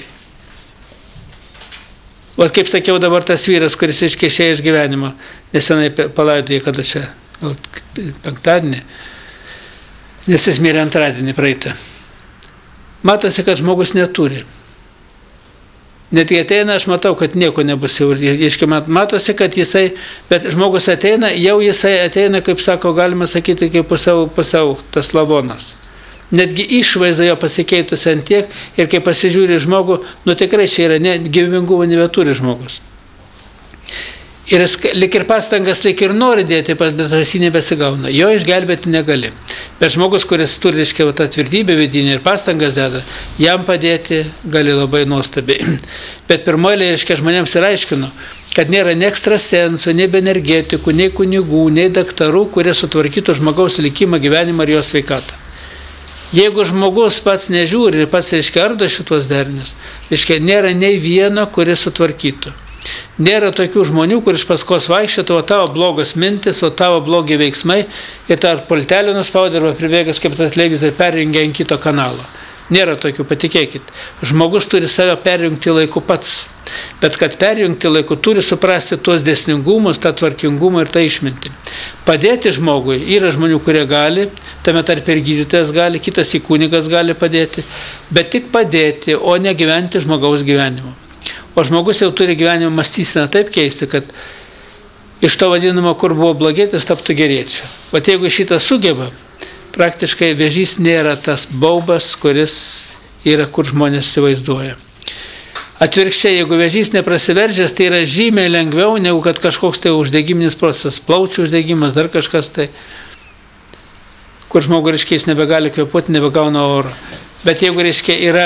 A: O kaip sakiau, dabar tas vyras, kuris išėjo iš gyvenimo, nesenai palaidojo, kada čia, gal penktadienį, nes jis mirė antradienį praeitą. Matosi, kad žmogus neturi. Netgi ateina, aš matau, kad nieko nebus jau. Matosi, kad jisai, bet žmogus ateina, jau jisai ateina, kaip sako, galima sakyti, kaip pusiau tas lavonas. Netgi išvaizda jo pasikeitusi ant tiek ir kai pasižiūri žmogų, tikrai čia yra gyvybingumo nebeturi žmogus. Ir jis lik ir pastangas, lik ir nori dėti, bet tas jį nebesigauna. Jo išgelbėti negali. Bet žmogus, kuris turi, reiškia, tą tvirtybę vidinę ir pastangas deda, jam padėti gali labai nuostabiai. Bet pirmoji, reiškia, žmonėms ir aiškinu, kad nėra nei ekstrasensų, nei energetikų, nei kunigų, nei daktarų, kurie sutvarkytų žmogaus likimą, gyvenimą ir jo sveikatą. Jeigu žmogus pats nežiūri ir pats, reiškia, ardo šitos derinius, reiškia, nėra nei vieno, kuris sutvarkytų. Nėra tokių žmonių, kur iš paskos vaikščiotų, o tavo blogas mintis, o tavo blogi veiksmai ir tarp pultelį nuspaudė arba pribėgęs kaip tą televizorių perjungia ant kito kanalo. Nėra tokių, patikėkit. Žmogus turi save perjungti laiku pats. Bet kad perjungti laiku, turi suprasti tuos dėsningumus, tą tvarkingumą ir tą išmintį. Padėti žmogui, yra žmonių, kurie gali, tame tarp ir gydytojas gali, kitas į kunigas gali padėti, bet tik padėti, o ne gyventi žmogaus gyvenimu. O žmogus jau turi gyvenimo mąstyseną taip keisti, kad iš to vadinamo, kur buvo blogėtis, taptų geriečiu. O jeigu šitą sugeba, praktiškai vėžys nėra tas baubas, kuris yra, kur žmonės įsivaizduoja. Atvirkščiai, jeigu vėžys neprasiveržęs, tai yra žymiai lengviau, negu kad kažkoks tai uždegiminis procesas, plaučių uždegimas, dar kažkas tai, kur žmogus, reiškia, jis nebegali kvėpuoti, nebegauna oro. Bet jeigu, reiškia, yra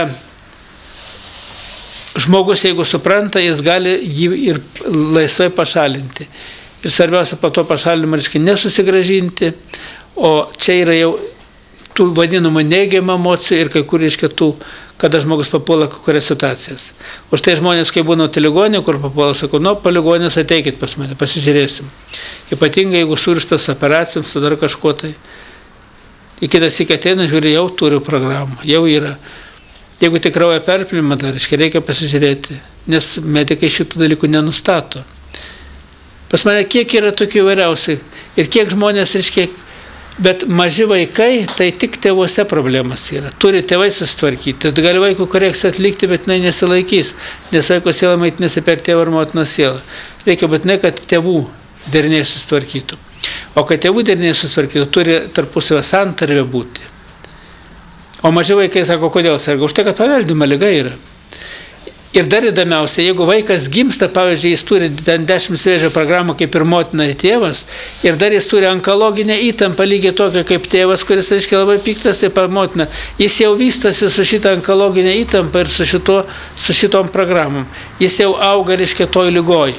A: žmogus, jeigu supranta, jis gali jį ir laisvai pašalinti. Ir svarbiausia, po to pašalinimą, reiškia, nesusigražinti, o čia yra jau tų vadinamų neigiamų emocijų ir kai kur, reiškia, tų, kada žmogus papuola kurias situacijas. Už tai žmonės, kai būna ligoninė, kur papuola, sako, po ligoninės ateikit pas mane, pasižiūrėsim. Ypatingai, jeigu surištas operacijams, su dar kažko tai. Ir kitas įkai ateina, žiūri, jau turiu programą, jau yra. Jeigu tik kraujo perpylimą, reikia pasižiūrėti, nes medikai šitų dalykų nenustato. Pas mane kiek yra tokių įvairiausių ir kiek žmonės, reiškia, bet maži vaikai, tai tik tėvuose problemas yra. Turi tėvai susitvarkyti. Tai gali vaikų korekciją atlikti, bet jinai nesilaikys, nes vaiko siela maitinasi per tėvą ar motinos sielą. Reikia būtinai, kad tėvų deriniai susitvarkytų. O kad tėvų deriniai susitvarkytų, turi tarpusavio santarvė būti. O maži vaikai sako, kodėl serga? Už tai, kad paveldima liga yra. Ir dar įdomiausia, jeigu vaikas gimsta, pavyzdžiui, jis turi 10 vėžio programą kaip ir motina ir tėvas, ir dar jis turi onkologinę įtampą lygiai tokią kaip tėvas, kuris, reiškia, labai piktas ir motina, jis jau vystosi su šitą onkologinę įtampą ir su šitom programom. Jis jau auga, reiškia, toj lygoj.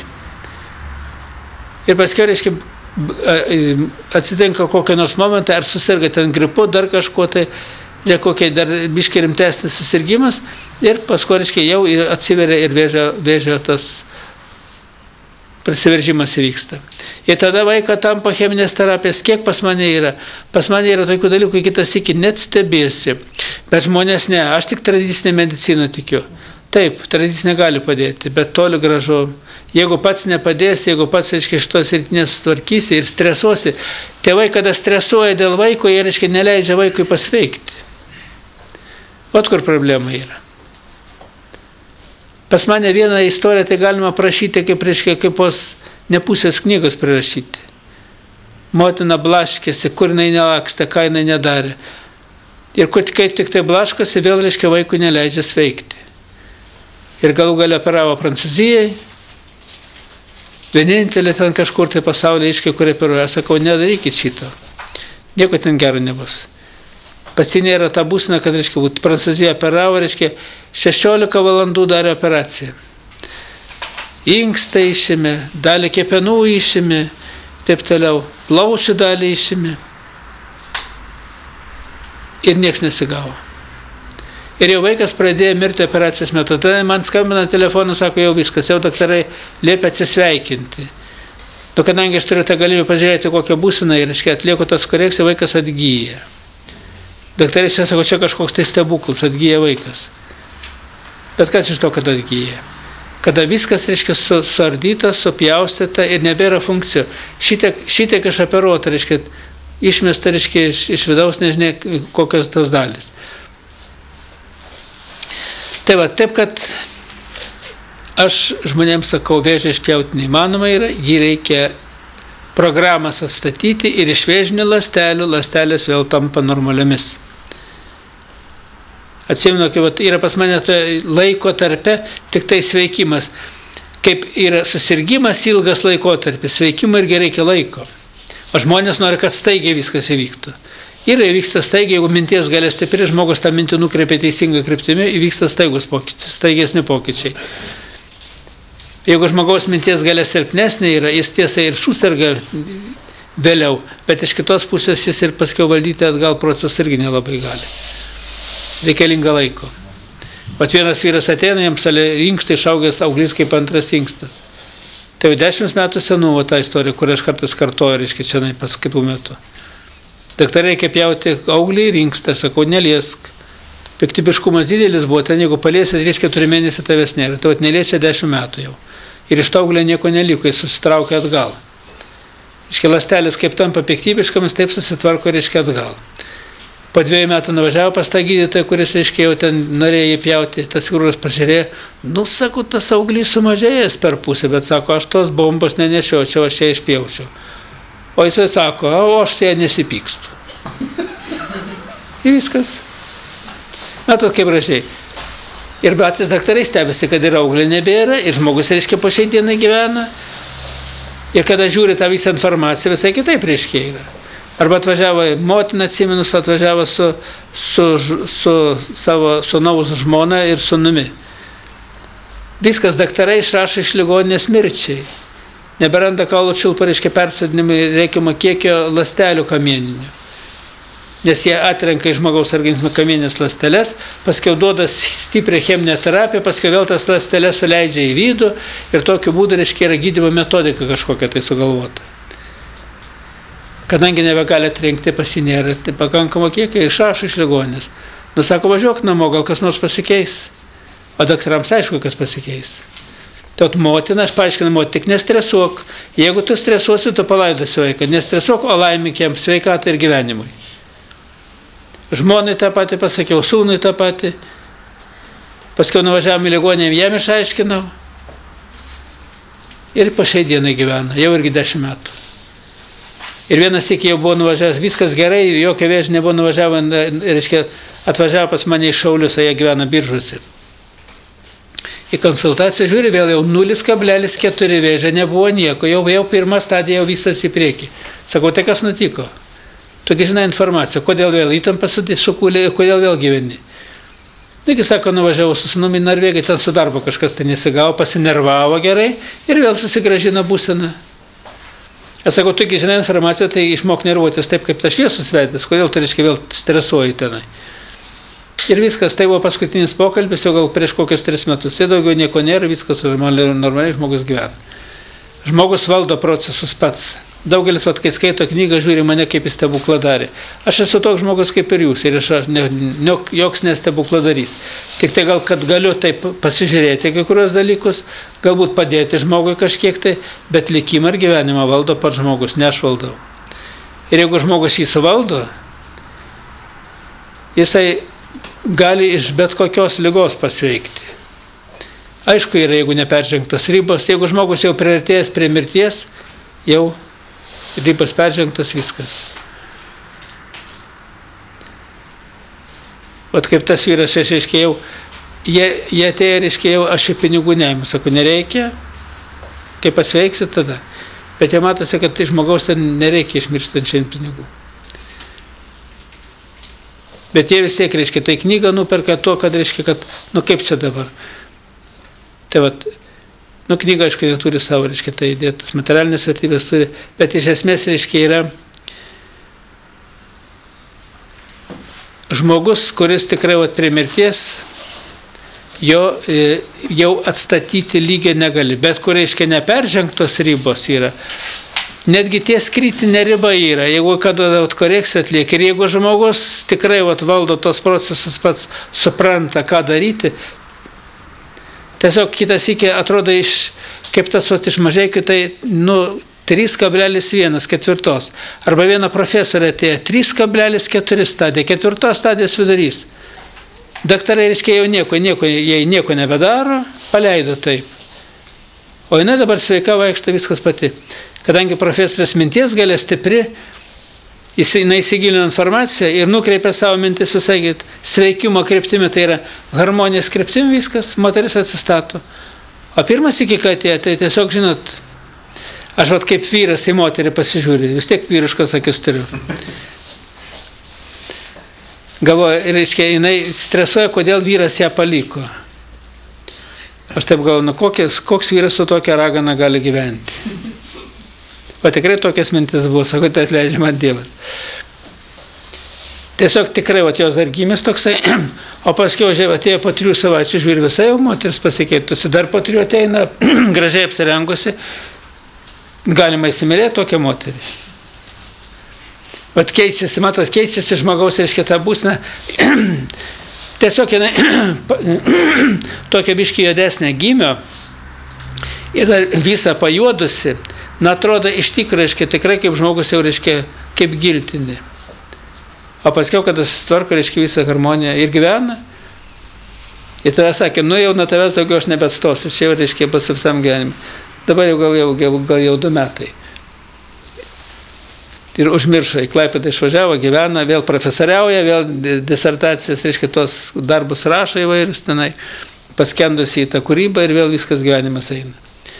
A: Ir paskiau, reiškia, atsitinka kokią nors momentą, ar susirga ten gripu, dar kažko tai, kokie dar biškai rimtesnis susirgymas ir paskui, reiškia, jau atsiveria ir vėžio tas prasiveržimas įvyksta. Ir tada vaiką tampa cheminės terapijos, kiek pas mane yra. Pas mane yra tokių dalykų, kitas iki net stebėsi. Bet žmonės ne, aš tik tradicinę mediciną tikiu. Taip, tradicinė gali padėti, bet toli gražu. Jeigu pats nepadėsi, jeigu pats, reiškia, šitos rytinės sutvarkysi ir stresuosi, tėvai, kada stresuoja dėl vaiko, jie, reiškia, neleidžia vaikui pasveikti. Ot kur problema yra. Pas mane vieną istoriją tai galima prašyti, kaip, reiškia, kaip nepusės knygos prirašyti. Motina blaškėsi, kur jinai nelakstė, ką jinai nedarė. Ir kaip tik tai blaškosi, vėl, reiškia, vaikui neleidžia sveikti. Ir galų gale operavo Prancūzijai. Vienintelė ten kažkur tai pasaulyje, reiškia, kur operuoja. Sakau, nedarykit šito. Nieko ten gero nebus. Pas jį nėra ta būsena, kad, reiškia, Prancūzija operavo, reiškia, 16 valandų darė operaciją. Inkstą išėmė, dalį kepenų išėmė, taip toliau, plaučių dalį išėmė. Ir nieks nesigavo. Ir jau vaikas pradėjo mirti operacijos metu. Tada man skambina telefonu, sako, jau viskas, jau daktarai liepia atsisveikinti. Nu, kadangi aš turiu tą galimybę pažiūrėti, kokią būseną ir, reiškia, atlieku tas korekciją, vaikas atgyja. Daktarai čia sako, čia kažkoks tai stebuklas, atgyja vaikas. Bet kas iš to, kad atgyja? Kada viskas, reiškia, suardyta, supjaustyta ir nebėra funkcijų. Šitiek išoperuota, reiškia, išmesta, reiškia, iš vidaus, nežinia, kokios tos dalis. Tai va, taip, kad aš žmonėms sakau, vėžį išpjauti neįmanoma yra, jį reikia programas atstatyti ir iš vėžinių ląstelių ląstelės vėl tampa normaliomis. Atsimenu, kad yra pas mane laiko tarpe tik tai sveikimas. Kaip yra susirgymas ilgas laikotarpis, sveikimui irgi reikia laiko. O žmonės nori, kad staigiai viskas įvyktų. Ir įvyksta staigiai, jeigu minties galia stipri, žmogus tą mintį nukreipia teisingai kryptimi, įvyksta staigesni pokyčiai. Jeigu žmogaus minties galia silpnesnė yra, jis tiesa ir susirga vėliau, bet iš kitos pusės jis ir paskiau valdyti atgal procesus irgi nelabai gali. Reikalinga laiko. Vat vienas vyras ateina, jam inkstai išaugęs auglys kaip antras inkstas. Tai jau 10 metų senumo ta istorija, kur aš kartais kartoju, reiškia, čia pas kitų metų. Daktarai reikia pjauti auglį ir inkstą, sakau, neliesk. Piktybiškumas didelis buvo, ten jeigu paliesi 3-4 mėnesį tavęs nėra, tai neliečia 10 metų jau. Ir iš to auglio nieko neliko, jis susitraukia atgal. Reiškia, ląstelės kaip tampa piktybiškomis, taip susitvarko, reiškia, atgal. Po 2 metų nuvažiavo pas tą gydytoją, kuris, reiškia, jau ten norėjo jį pjauti, tas chirurgas pažiūrėjo, nu, sako, tas auglys sumažėjęs per pusę, bet sako, aš tos bombos nenešiočiau, aš ją išpjaučiau. O jisai sako, o aš ją nesipykstu. Ir viskas. Matot, kaip gražiai. Ir patys daktarai stebisi, kad ir auglio nebėra, ir žmogus, reiškia, po šiai dienai gyvena. Ir kada žiūri tą visą informaciją, visai kitaip, reiškia, yra. Arba atvažiavo motina, atsiminus, atvažiavo su savo sūnaus žmona ir sūnumi. Viskas daktarai išrašo iš ligoninės mirčiai. Neberanda kaulo čiulpo, reiškia, persodinimui reikiamo kiekio ląstelių kamieninių. Nes jie atrenka iš žmogaus organizmo kamieninės ląsteles, paskiau duoda stiprią cheminę terapiją, paskiau vėl tas ląsteles suleidžia į vidų ir tokiu būdu, reiškia, yra gydymo metodika kažkokia tai sugalvota. Kadangi nebegali atrinkti, pasinėra, tai pakankamo kiekio išrašo iš ligoninės. Nu, sako, važiuok namo, gal kas nors pasikeis. O daktarams aišku, kas pasikeis. Tad motina, aš paaiškinau, tik nestresuok. Jeigu tu stresuosi, tu palaidosi vaiką. Nestresuok, o laimink jam sveikatą ir gyvenimui. Žmonai tą patį pasakiau, sūnui tą patį. Paskiau nuvažiavome į ligoninę, jam išaiškinau. Ir po šiai dienai gyvena, jau irgi 10 metų. Ir vienas iki jau buvo nuvažiavęs, viskas gerai, jokio vėžio nebuvo nuvažiavę, reiškia, atvažiavo pas mane iš Šaulius, jie gyvena Biržuose. Į konsultaciją žiūri, vėl jau 0,4 vėžio, nebuvo nieko, jau pirma stadija jau visas į priekį. Sakau, tai kas nutiko? Tokia žinai informacija, kodėl vėl įtampa sukūlė ir kodėl vėl gyveni. Taigi, sako, nuvažiavau su sūnumi į Norvegiją, ten su darbo kažkas tai nesigavo, pasinervavo gerai ir vėl susigrąžino būseną. Aš sakau, tu žinai informaciją, tai išmok nervuotis taip, kaip tas šviesus veidas, kodėl tu, reiškia, vėl stresuoji tenai. Ir viskas, tai buvo paskutinis pokalbis, jau gal prieš kokius 3 metus. Ir daugiau nieko nėra, viskas normaliai žmogus gyvena. Žmogus valdo procesus pats. Daugelis, kai skaito knygą, žiūri mane kaip į stebukladarį. Aš esu toks žmogus kaip ir jūs, ir aš joks nestebukladarys. Tik tai gal, kad galiu taip pasižiūrėti kai kurios dalykus, galbūt padėti žmogui kažkiek tai, bet likimą ir gyvenimą valdo pats žmogus, ne aš valdau. Ir jeigu žmogus jį suvaldo, jisai gali iš bet kokios ligos pasveikti. Aišku, yra, jeigu neperžengtos ribos, jeigu žmogus jau priartėjęs prie mirties, jau ribos peržengtos, viskas. Vat kaip tas vyras, aš reiškia, jie atėjo, reiškia, aš į pinigų neimu, sako, nereikia, kai pasveiksit tada. Bet jie matosi, kad tai žmogaus ten nereikia išmirštančiai pinigų. Bet jie vis tiek, reiškia, tai knygą nuperka to, kad, reiškia, kad, kaip čia dabar. Tai vat, knyga, aišku, jie turi savo, reiškia, tai įdėtas materialinės vertybės turi, bet iš esmės, reiškia, yra žmogus, kuris tikrai prie mirties jo jau atstatyti lygiai negali, bet kur, reiškia, neperžengtos ribos yra. Netgi ties kritinė riba yra, jeigu kada korekciją atlieka ir jeigu žmogus tikrai valdo tos procesus, pats supranta, ką daryti, tiesiog kitas iki atrodo kaip tas iš Mažeikių, tai 3,1 ketvirtos. Arba viena profesorė atėjo 3,4 stadija, 4 stadijos vidurys. Daktarai, reiškia, jau nieko nebedaro, paleido taip. O jinai dabar sveika vaikšto viskas pati. Kadangi profesorės minties galia stipri, jinai įsigilino informaciją ir nukreipia savo mintis visai sveikimo kryptimi, tai yra harmonijos kryptimi viskas, moteris atsistato. O pirmas iki ką atėjo, tai tiesiog, žinot, aš kaip vyras į moterį pasižiūriu, vis tiek vyriškos akis turiu. Galvoju, reiškia, jinai stresuoja, kodėl vyras ją paliko. Aš taip galvoju, koks vyras su tokia ragana gali gyventi. O tikrai tokias mintis buvo, sako, tai atleidžia man Dievas. Tiesiog tikrai jos dar gimės toksai, o paskui atėjo po 3 savaičių, žiūri visai jau moteris pasikeitusi, dar po 3 ateina gražiai apsirengusi, galima įsimylėti tokią moterį. Keičiasi, matot, keičiasi žmogaus, reiškia, tą būsną. Tiesiog jinai tokia biškį juodesnė gimio ir visą pajuodusi, atrodo iš tikrųjų, reiškia, tikrai kaip žmogus jau, reiškia, kaip giltinė. O paskiau, kada susitvarko, reiškia, visą harmoniją ir gyvena, ir tada sakė, jau nuo tavęs daugiau aš nebeatstosiu, čia jau, reiškia, bus visam gyvenimui. Dabar gal jau 2 metai. Ir užmiršo, į Klaipėdą išvažiavo, gyvena, vėl profesoriauja, vėl disertacijas, reiškia, tos darbus rašo įvairius tenai, paskendusi į tą kūrybą ir vėl viskas gyvenimas eina.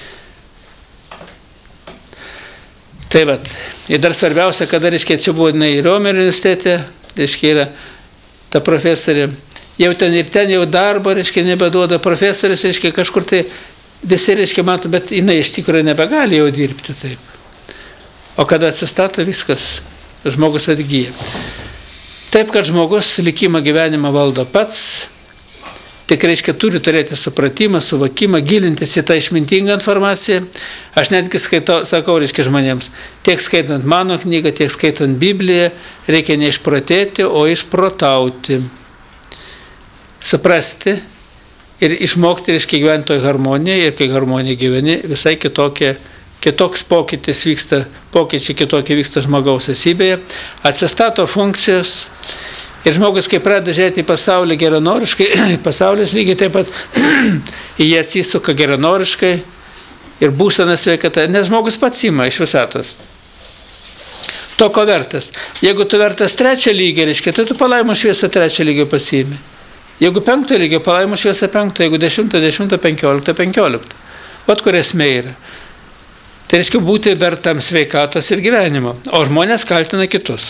A: Tai vat, ir dar svarbiausia, kada, reiškia, čia buvo Riomerio universitete, reiškia, yra ta profesorė, jau ten jau darbo, reiškia, nebeduoda profesorius, reiškia, kažkur tai visi, reiškia, mato, bet jinai iš tikrųjų nebegali jau dirbti taip. O kada atsistato viskas, žmogus atgyja. Taip, kad žmogus likimą gyvenimą valdo pats, tik reiškia turi turėti supratimą, suvokimą, gilintis į tą išmintingą informaciją. Aš netgi sakau, reiškia žmonėms, tiek skaitant mano knygą, tiek skaitant Bibliją, reikia neišprotėti, o išprotauti. Suprasti ir išmokti, reiškia, gyventi toj harmonijoje, ir kai harmonija gyveni, visai kitoks pokytis vyksta, pokyčiai kitokie vyksta žmogaus esybėje, atsistato funkcijos ir žmogus, kai pradeda žiūrėti į pasaulį geranoriškai, pasaulis lygiai taip pat į jį atsisuka geranoriškai ir būsena sveikata, nes žmogus pats ima iš visatos. To, ko vertas. Jeigu tu vertas 3 lygį, reiškia, tai tu palaimos šviesą 3 lygį pasiimi. Jeigu 5 lygį, palaimos šviesą 5, jeigu 10, 15. Vat kur esmė yra. Tai reiškia būti vertam sveikatos ir gyvenimo, o žmonės kaltina kitus.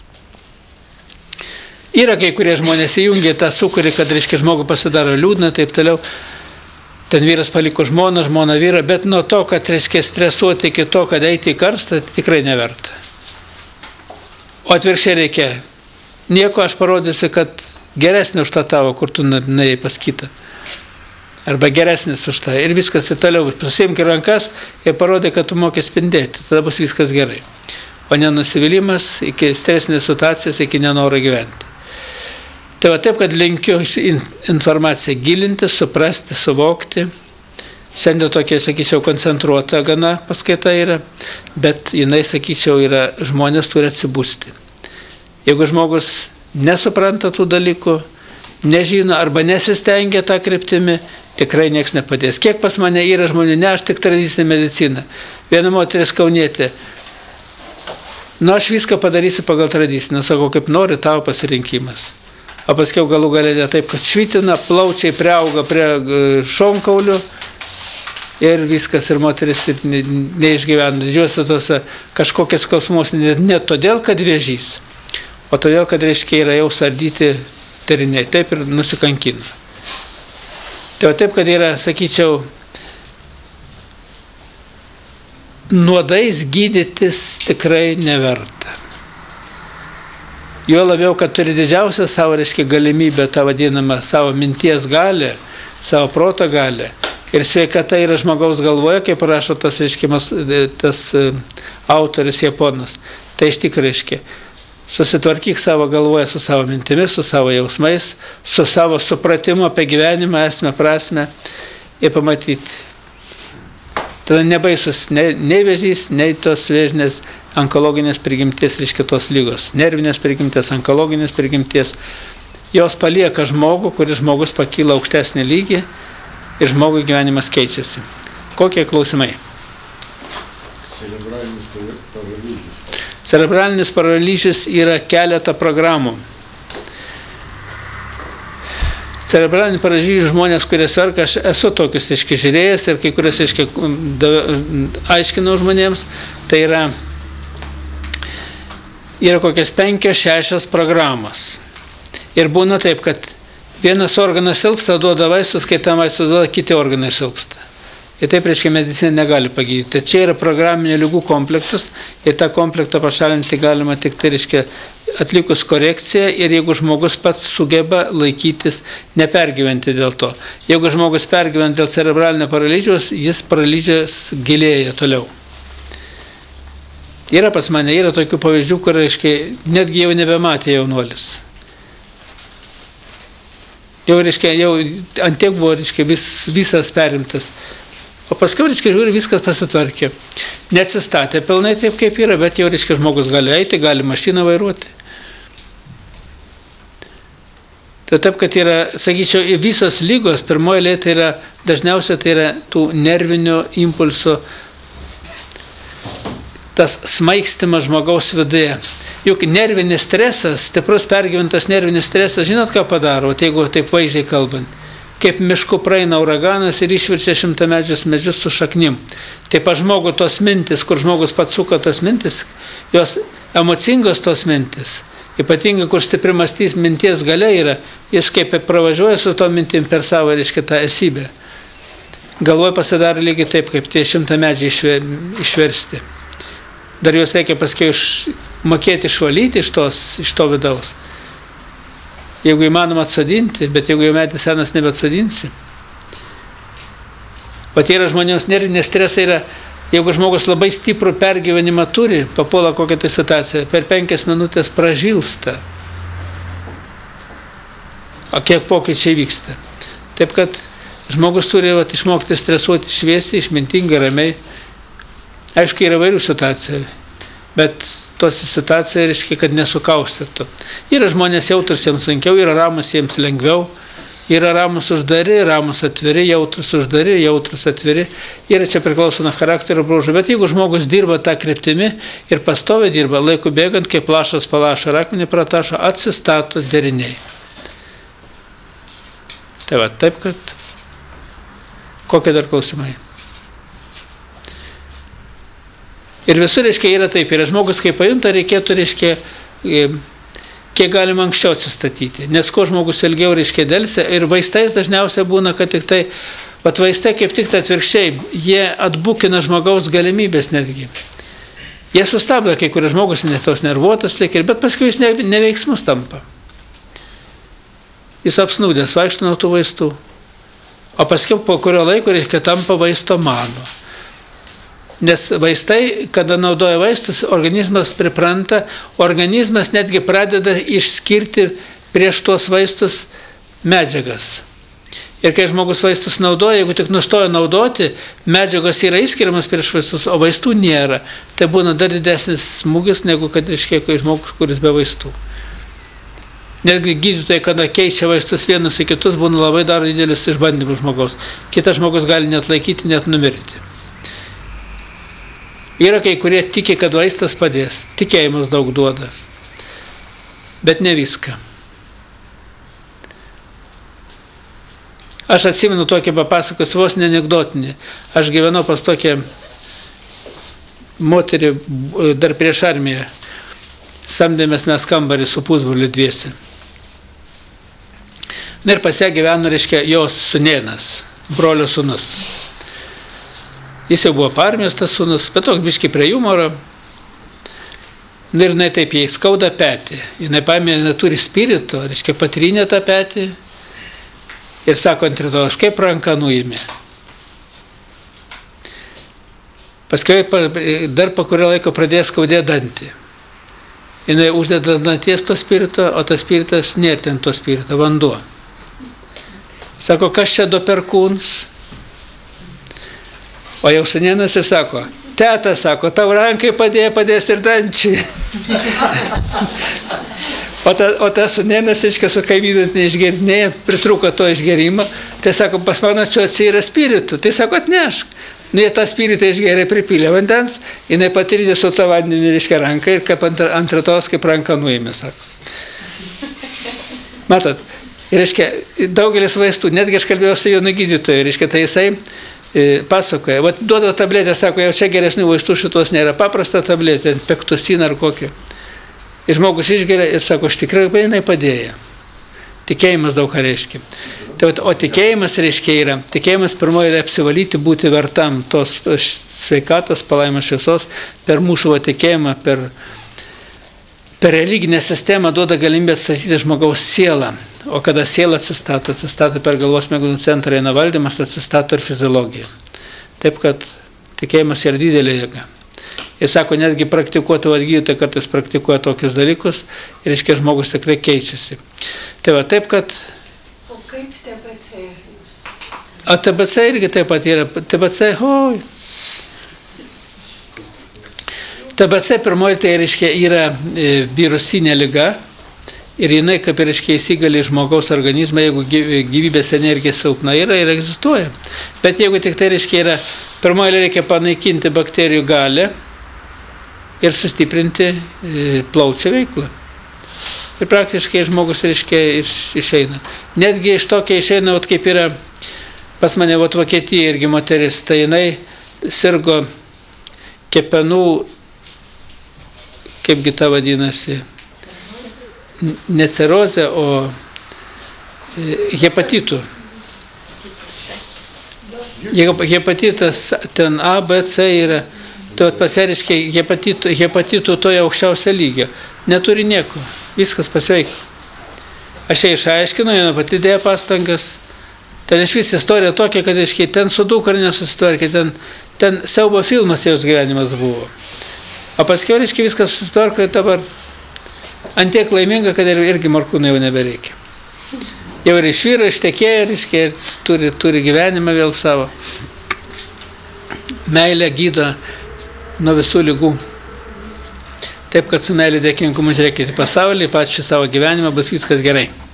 A: Yra kai kurie žmonės įjungia tą sūkurį, kad, reiškia, žmogų pasidaro liūdna, taip toliau. Ten vyras paliko žmoną, žmona vyrą, bet nuo to, kad, reiškia, stresuoti iki to, kad eiti į karstą, tai tikrai neverta. O atvirkščiai reikia. Nieko aš parodysiu, kad geresnė už tą tavo, kur tu nuėjai pas kitą. Arba geresnis už tą. Ir viskas ir toliau. Pasiimk rankas ir parodė, kad tu mokė spindėti. Tada bus viskas gerai. O ne nusivylimas iki stresinės situacijas, iki nenoro gyventi. Tai va taip, kad linkiu informaciją gilinti, suprasti, suvokti. Šiandien tokia, sakyčiau, koncentruota gana paskaita yra, bet jinai, sakyčiau, yra, žmonės turi atsibusti. Jeigu žmogus nesupranta tų dalykų, nežino arba nesistengia tą kryptimi, tikrai nieks nepadės. Kiek pas mane yra žmonių, ne aš tik tradicinę mediciną. Viena moteris kaunietė. Aš viską padarysiu pagal tradicinę, sakau, kaip nori, tavo pasirinkimas. O paskiau galų galėdė taip, kad švitina, plaučiai priauga prie šonkaulių ir viskas, ir moteris neišgyvena. Didžiuosi tose kažkokias skausmus ne todėl, kad vėžys, o todėl, kad reiškia yra jau sardyti teriniai, taip ir nusikankino. Tai taip, kad yra, sakyčiau, nuodais gydytis tikrai neverta. Jo labiau, kad turi didžiausią savo, reiškia, galimybę, tą vadinamą savo minties galę, savo proto galę. Ir sveikata yra žmogaus galvoje, kaip rašo tas, reiškia, tas autoris japonas. Tai iš tikrųjų, reiškia, susitvarkyk savo galvoje su savo mintimis, su savo jausmais, su savo supratimu apie gyvenimą, esmę, prasmę ir pamatyti. Tada nebaisus nei vėžys, nei tos vėžinės onkologinės prigimties, reiškia tos lygos. Nervinės prigimties, onkologinės prigimties. Jos palieka žmogų, kuris žmogus pakyla aukštesnį lygį ir žmogui gyvenimas keičiasi. Kokie klausimai? Cerebralinis paralyžius yra keletą programų. Cerebralinį paralyžių žmonės, kurie serga, aš esu tokius žiūrėjęs ir kai kurias aiškinau žmonėms, tai yra kokias 5-6 programos. Ir būna taip, kad vienas organas silpsta, duoda vaistus, kai tam vaistus duoda, kiti organai silpsta. Ir taip, reiškia, medicina negali pagydyti. Čia yra programinio ligų komplektas ir tą komplektą pašalinti galima tik tai, reiškia, atlikus korekciją ir jeigu žmogus pats sugeba laikytis, nepergyventi dėl to. Jeigu žmogus pergyvena dėl cerebralinio paralyžiaus, jis paralyžius gilėja toliau. Yra pas mane, yra tokių pavyzdžių, kur, reiškia, netgi jau nebematė jaunuolis. Jau, reiškia, jau antiek buvo, reiškia, visas perimtas. O paskui, reiškia, žiūri, viskas pasitvarkė. Neatsistatė pilnai taip, kaip yra, bet jau, reiškia, žmogus gali eiti, gali mašiną vairuoti. Tai taip, kad yra, sakyčiau, visos lygos, pirmoji eilė tai yra, dažniausiai tai yra tų nervinio impulso, tas smaigstimas žmogaus viduje. Juk nervinis stresas, stiprus pergyventas nervinis stresas, žinot, ką padaro, jeigu taip vaizdžiai kalbant. Kaip mišku praeina uraganas ir išvirčia šimtamečius medžius su šaknim. Taip pat žmogų tos mintis, kur žmogus pats suka tos mintis, jos emocingos tos mintis, ypatingai, kur stipri mąstys minties galia yra, jis kaip pravažiuoja su to mintim per savo, reiškia, tą esybę. Galvoj pasidaro lygiai taip, kaip tie šimtamečiai išversti. Dar juos reikia paskui mokėti išvalyti iš to vidaus. Jeigu įmanoma atsodinti, bet jeigu jau medis senas nebeatsodinsi. O tai yra žmonėms nervinės stresai yra, jeigu žmogus labai stiprų pergyvenimą turi, papuola kokią tai situaciją, per 5 minutės pražilsta. O kiek pokyčiai vyksta. Taip kad žmogus turi išmokti stresuoti šviesiai, išmintingai, ramiai. Aišku, yra vairių situacijų, bet tos situacija reiškia, kad nesukaustytų. Yra žmonės jautrus, jiems sunkiau, yra ramus, jiems lengviau. Yra ramus uždari, ramus atviri, jautrus uždari, jautrus atviri. Yra čia priklauso nuo charakterio bruožų. Bet jeigu žmogus dirba tą kryptimi ir pastoviai dirba, laiku bėgant, kaip lašas palašo ir akmenį pratašo, atsistato deriniai. Tai va, taip kad. Kokie dar klausimai? Ir visur, reiškia, yra taip. Ir žmogus, kai pajunta, reikėtų, reiškia, kiek galima anksčiau atsistatyti. Nes ko žmogus ilgiau, reiškia, delsia. Ir vaistais dažniausiai būna, kad tik tai, vaistai kaip tik tai atvirkščiai, jie atbukina žmogaus galimybės netgi. Jie sustabdo, kai kuris žmogus tos nervuotas liek, bet paskui jis neveiksmus tampa. Jis apsnūdęs, vaikšto nuo tų vaistų. O paskui po kurio laiko, reiškia, tampa vaisto mano. Nes vaistai, kada naudoja vaistus, organizmas pripranta, organizmas netgi pradeda išskirti prieš tuos vaistus medžiagas. Ir kai žmogus vaistus naudoja, jeigu tik nustoja naudoti, medžiagos yra išskiriamas prieš vaistus, o vaistų nėra. Tai būna dar didesnis smūgis, negu kad reiškia, kai žmogus, kuris be vaistų. Netgi gydytojai, kada keičia vaistus vienus į kitus, būna labai dar didelis išbandymus žmogaus. Kitas žmogus gali net laikyti, net numirti. Yra kai kurie tiki, kad vaistas padės. Tikėjimas daug duoda. Bet ne viską. Aš atsimenu tokį papasakos, vos neanekdotinį. Aš gyvenau pas tokią moterį dar prieš armiją. samdėmės mes kambarį su pusbroliu dviesi. Ir pas ją gyveno, reiškia, jos sūnėnas, brolio sūnus. Jis jau buvo parmės tas sūnus, bet toks biški prie humoro. Ir jinai taip jai skauda petį. Jinai paėmė, jinai turi spirito, reiškia, patrynė tą petį ir sako ant rytojos, kaip ranką nuėmė. Paskui dar po kurio laiko pradėjo skaudėti dantį. Jinai uždeda danties to spirito, o tas spiritas nėra ten to spirito, vanduo. Sako, kas čia do perkūns? O jau sūnėnas ir sako, teta, sako, tau rankai padės ir dančiai. O tas sūnėnas, reiškia, su kaimynant neišgerinėja, pritruko to išgerimą, tai sako, pas mano čia atsira spiritų, tai sako, atnešk. Nu, jie tą spiritą išgeria, pripylė vandens, jinai patirė su tą vandenį, reiškia, ranką ir kaip ant rytos, kaip ranką nuėmė, sako. Matot, ir, reiškia, daugelis vaistų, netgi aš kalbėjau su jaunu gydytoju, reiškia, tai jisai pasakoja, vat duoda tabletę, sako, jau čia geresnių vaistų šitos nėra, paprasta tabletė, pektusiną ar kokią. Ir žmogus išgeria ir sako, aš tikrai jinai padėjo. Tikėjimas daug ką reiškia. Tai, o tikėjimas reiškia yra, tikėjimas pirmoji yra apsivalyti, būti vertam tos sveikatos, palaimos šviesos, per mūsų tikėjimą, per religinę sistemą duoda galimybę atstatyti žmogaus sielą. O kada siela atsistato per galvos smegenų centrą, eina valdymas, atsistato ir fiziologija. Taip, kad tikėjimas yra didelė jėga. Jis sako, netgi praktikuoti valgytojai kartais praktikuoja tokius dalykus ir, reiškia, žmogus tikrai keičiasi. Tai va, taip, kad...
B: O kaip TBC jūs?
A: O TBC irgi taip pat yra. TBC, TBC pirmoji, tai, reiškia, yra virusinė liga ir jinai, kaip, reiškia, įsigali žmogaus organizmą, jeigu gyvybės energija silpna yra ir egzistuoja. Bet jeigu tik tai, reiškia, yra, pirmoji reikia panaikinti bakterijų galią ir sustiprinti plaučių veiklą. Ir praktiškai žmogus, reiškia, išeina. Netgi iš tokia išeina, vat, kaip yra pas mane vat, Vokietija irgi moteris, tai jinai sirgo kepenų, kaipgi ta vadinasi, ne cirozė, o hepatitų. Hepatitas ten A, B, C yra. Tai pasiriškiai hepatitų toje aukščiausio lygio. Neturi nieko. Viskas pasveiko. Aš ją išaiškinu, jie pati dėjo pastangas. Ten iš vis istorija tokia, kad ten su dukra nesusitvarkė. Ten siaubo filmas jos gyvenimas buvo. O paskiau, viskas susitvarko ir dabar antiek laiminga, kad irgi morkūnai jau nebereikia. Jau ir iš vyro ištekėjo, turi gyvenimą vėl savo. Meilė gydo nuo visų lygų. Taip, kad su meilė dėkingumu žiūrėkite pasaulį, pačiu savo gyvenimą, bus viskas gerai.